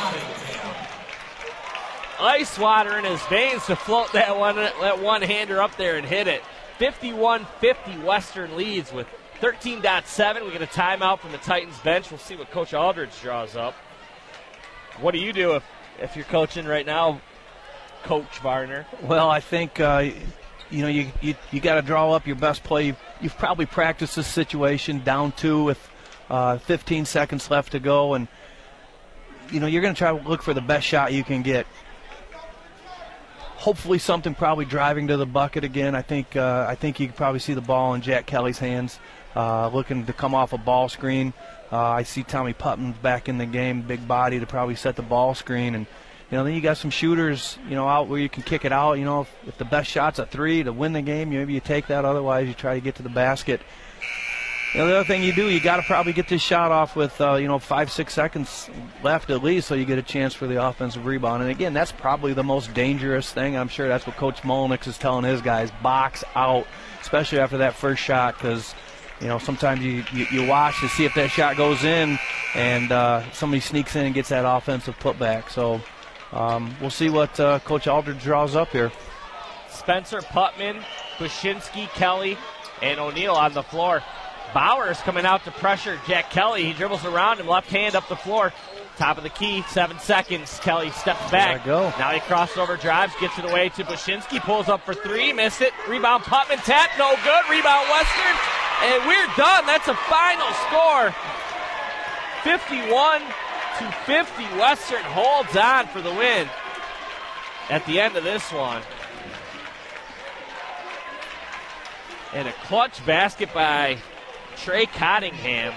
Ice water in his veins to float that one, that one-hander up there and hit it. fifty-one fifty Western leads with thirteen point seven. We get a timeout from the Titans bench. We'll see what Coach Aldridge draws up. What do you do if, if you're coaching right now, Coach Varner? Well, I think uh, you know you you, you got to draw up your best play. You've, you've probably practiced this situation down two with uh, fifteen seconds left to go, and you know you're going to try to look for the best shot you can get. Hopefully, something probably driving to the bucket again. I think uh, I think you can probably see the ball in Jack Kelly's hands, uh, looking to come off a ball screen. Uh, I see Tommy Putnam's back in the game, big body to probably set the ball screen, and you know then you got some shooters, you know, out where you can kick it out. You know, if, if the best shot's a three to win the game, maybe you take that. Otherwise, you try to get to the basket. You know, the other thing you do, you got to probably get this shot off with uh, you know five six seconds left at least, so you get a chance for the offensive rebound. And again, that's probably the most dangerous thing. I'm sure that's what Coach Molnix is telling his guys: box out, especially after that first shot, because. You know, sometimes you, you, you watch to see if that shot goes in, and uh, somebody sneaks in and gets that offensive putback. So um, we'll see what uh, Coach Aldridge draws up here. Spencer, Putman, Bushinsky, Kelly, and O'Neal on the floor. Bowers coming out to pressure Jack Kelly. He dribbles around him, left hand up the floor. Top of the key, seven seconds. Kelly steps back. There I go. Now he crosses over, drives, gets it away to Bushinsky, pulls up for three, missed it. Rebound, Putman, tap, no good. Rebound, Western. And we're done. That's a final score. fifty-one to fifty. Western holds on for the win at the end of this one. And a clutch basket by Trey Cottingham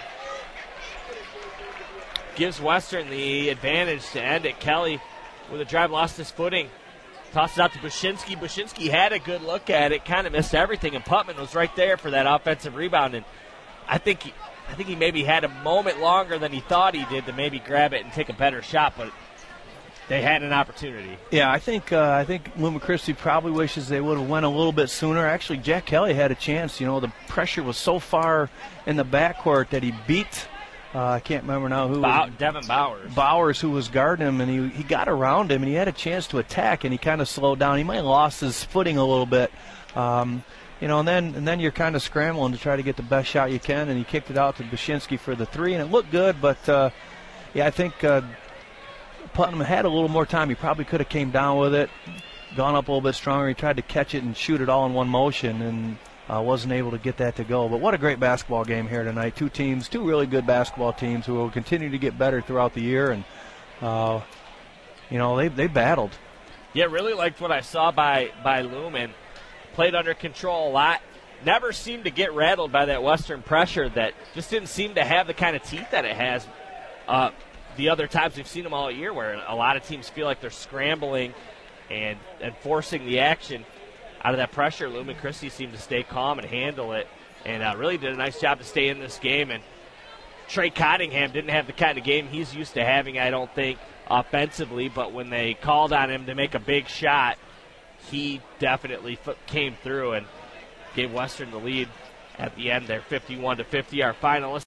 gives Western the advantage to end it. Kelly with a drive lost his footing. Tosses out to Bushinsky. Bushinsky had a good look at it, kind of missed everything, and Putman was right there for that offensive rebound. And I think he, I think he maybe had a moment longer than he thought he did to maybe grab it and take a better shot, but they had an opportunity. Yeah, I think uh, I think Lou McChristy probably wishes they would have went a little bit sooner. Actually, Jack Kelly had a chance. You know, the pressure was so far in the backcourt that he beat. Uh, I can't remember now who. Bow- was, Devin Bowers. Bowers, who was guarding him, and he he got around him, and he had a chance to attack, and he kind of slowed down. He might have lost his footing a little bit, um, you know. And then and then you're kind of scrambling to try to get the best shot you can, and he kicked it out to Bushinsky for the three, and it looked good. But uh, yeah, I think uh, Putnam had a little more time. He probably could have came down with it, gone up a little bit stronger. He tried to catch it and shoot it all in one motion, and. Uh, wasn't able to get that to go. But what a great basketball game here tonight. Two teams, two really good basketball teams who will continue to get better throughout the year. And, uh, you know, they they battled. Yeah, really liked what I saw by, by Lumen. Played under control a lot. Never seemed to get rattled by that Western pressure that just didn't seem to have the kind of teeth that it has uh, the other times we've seen them all year, where a lot of teams feel like they're scrambling and, and forcing the action. Out of that pressure, Lumen Christie seemed to stay calm and handle it, and uh, really did a nice job to stay in this game. And Trey Cottingham didn't have the kind of game he's used to having, I don't think, offensively, but when they called on him to make a big shot, he definitely f- came through and gave Western the lead at the end there, fifty-one to fifty. Our finalists.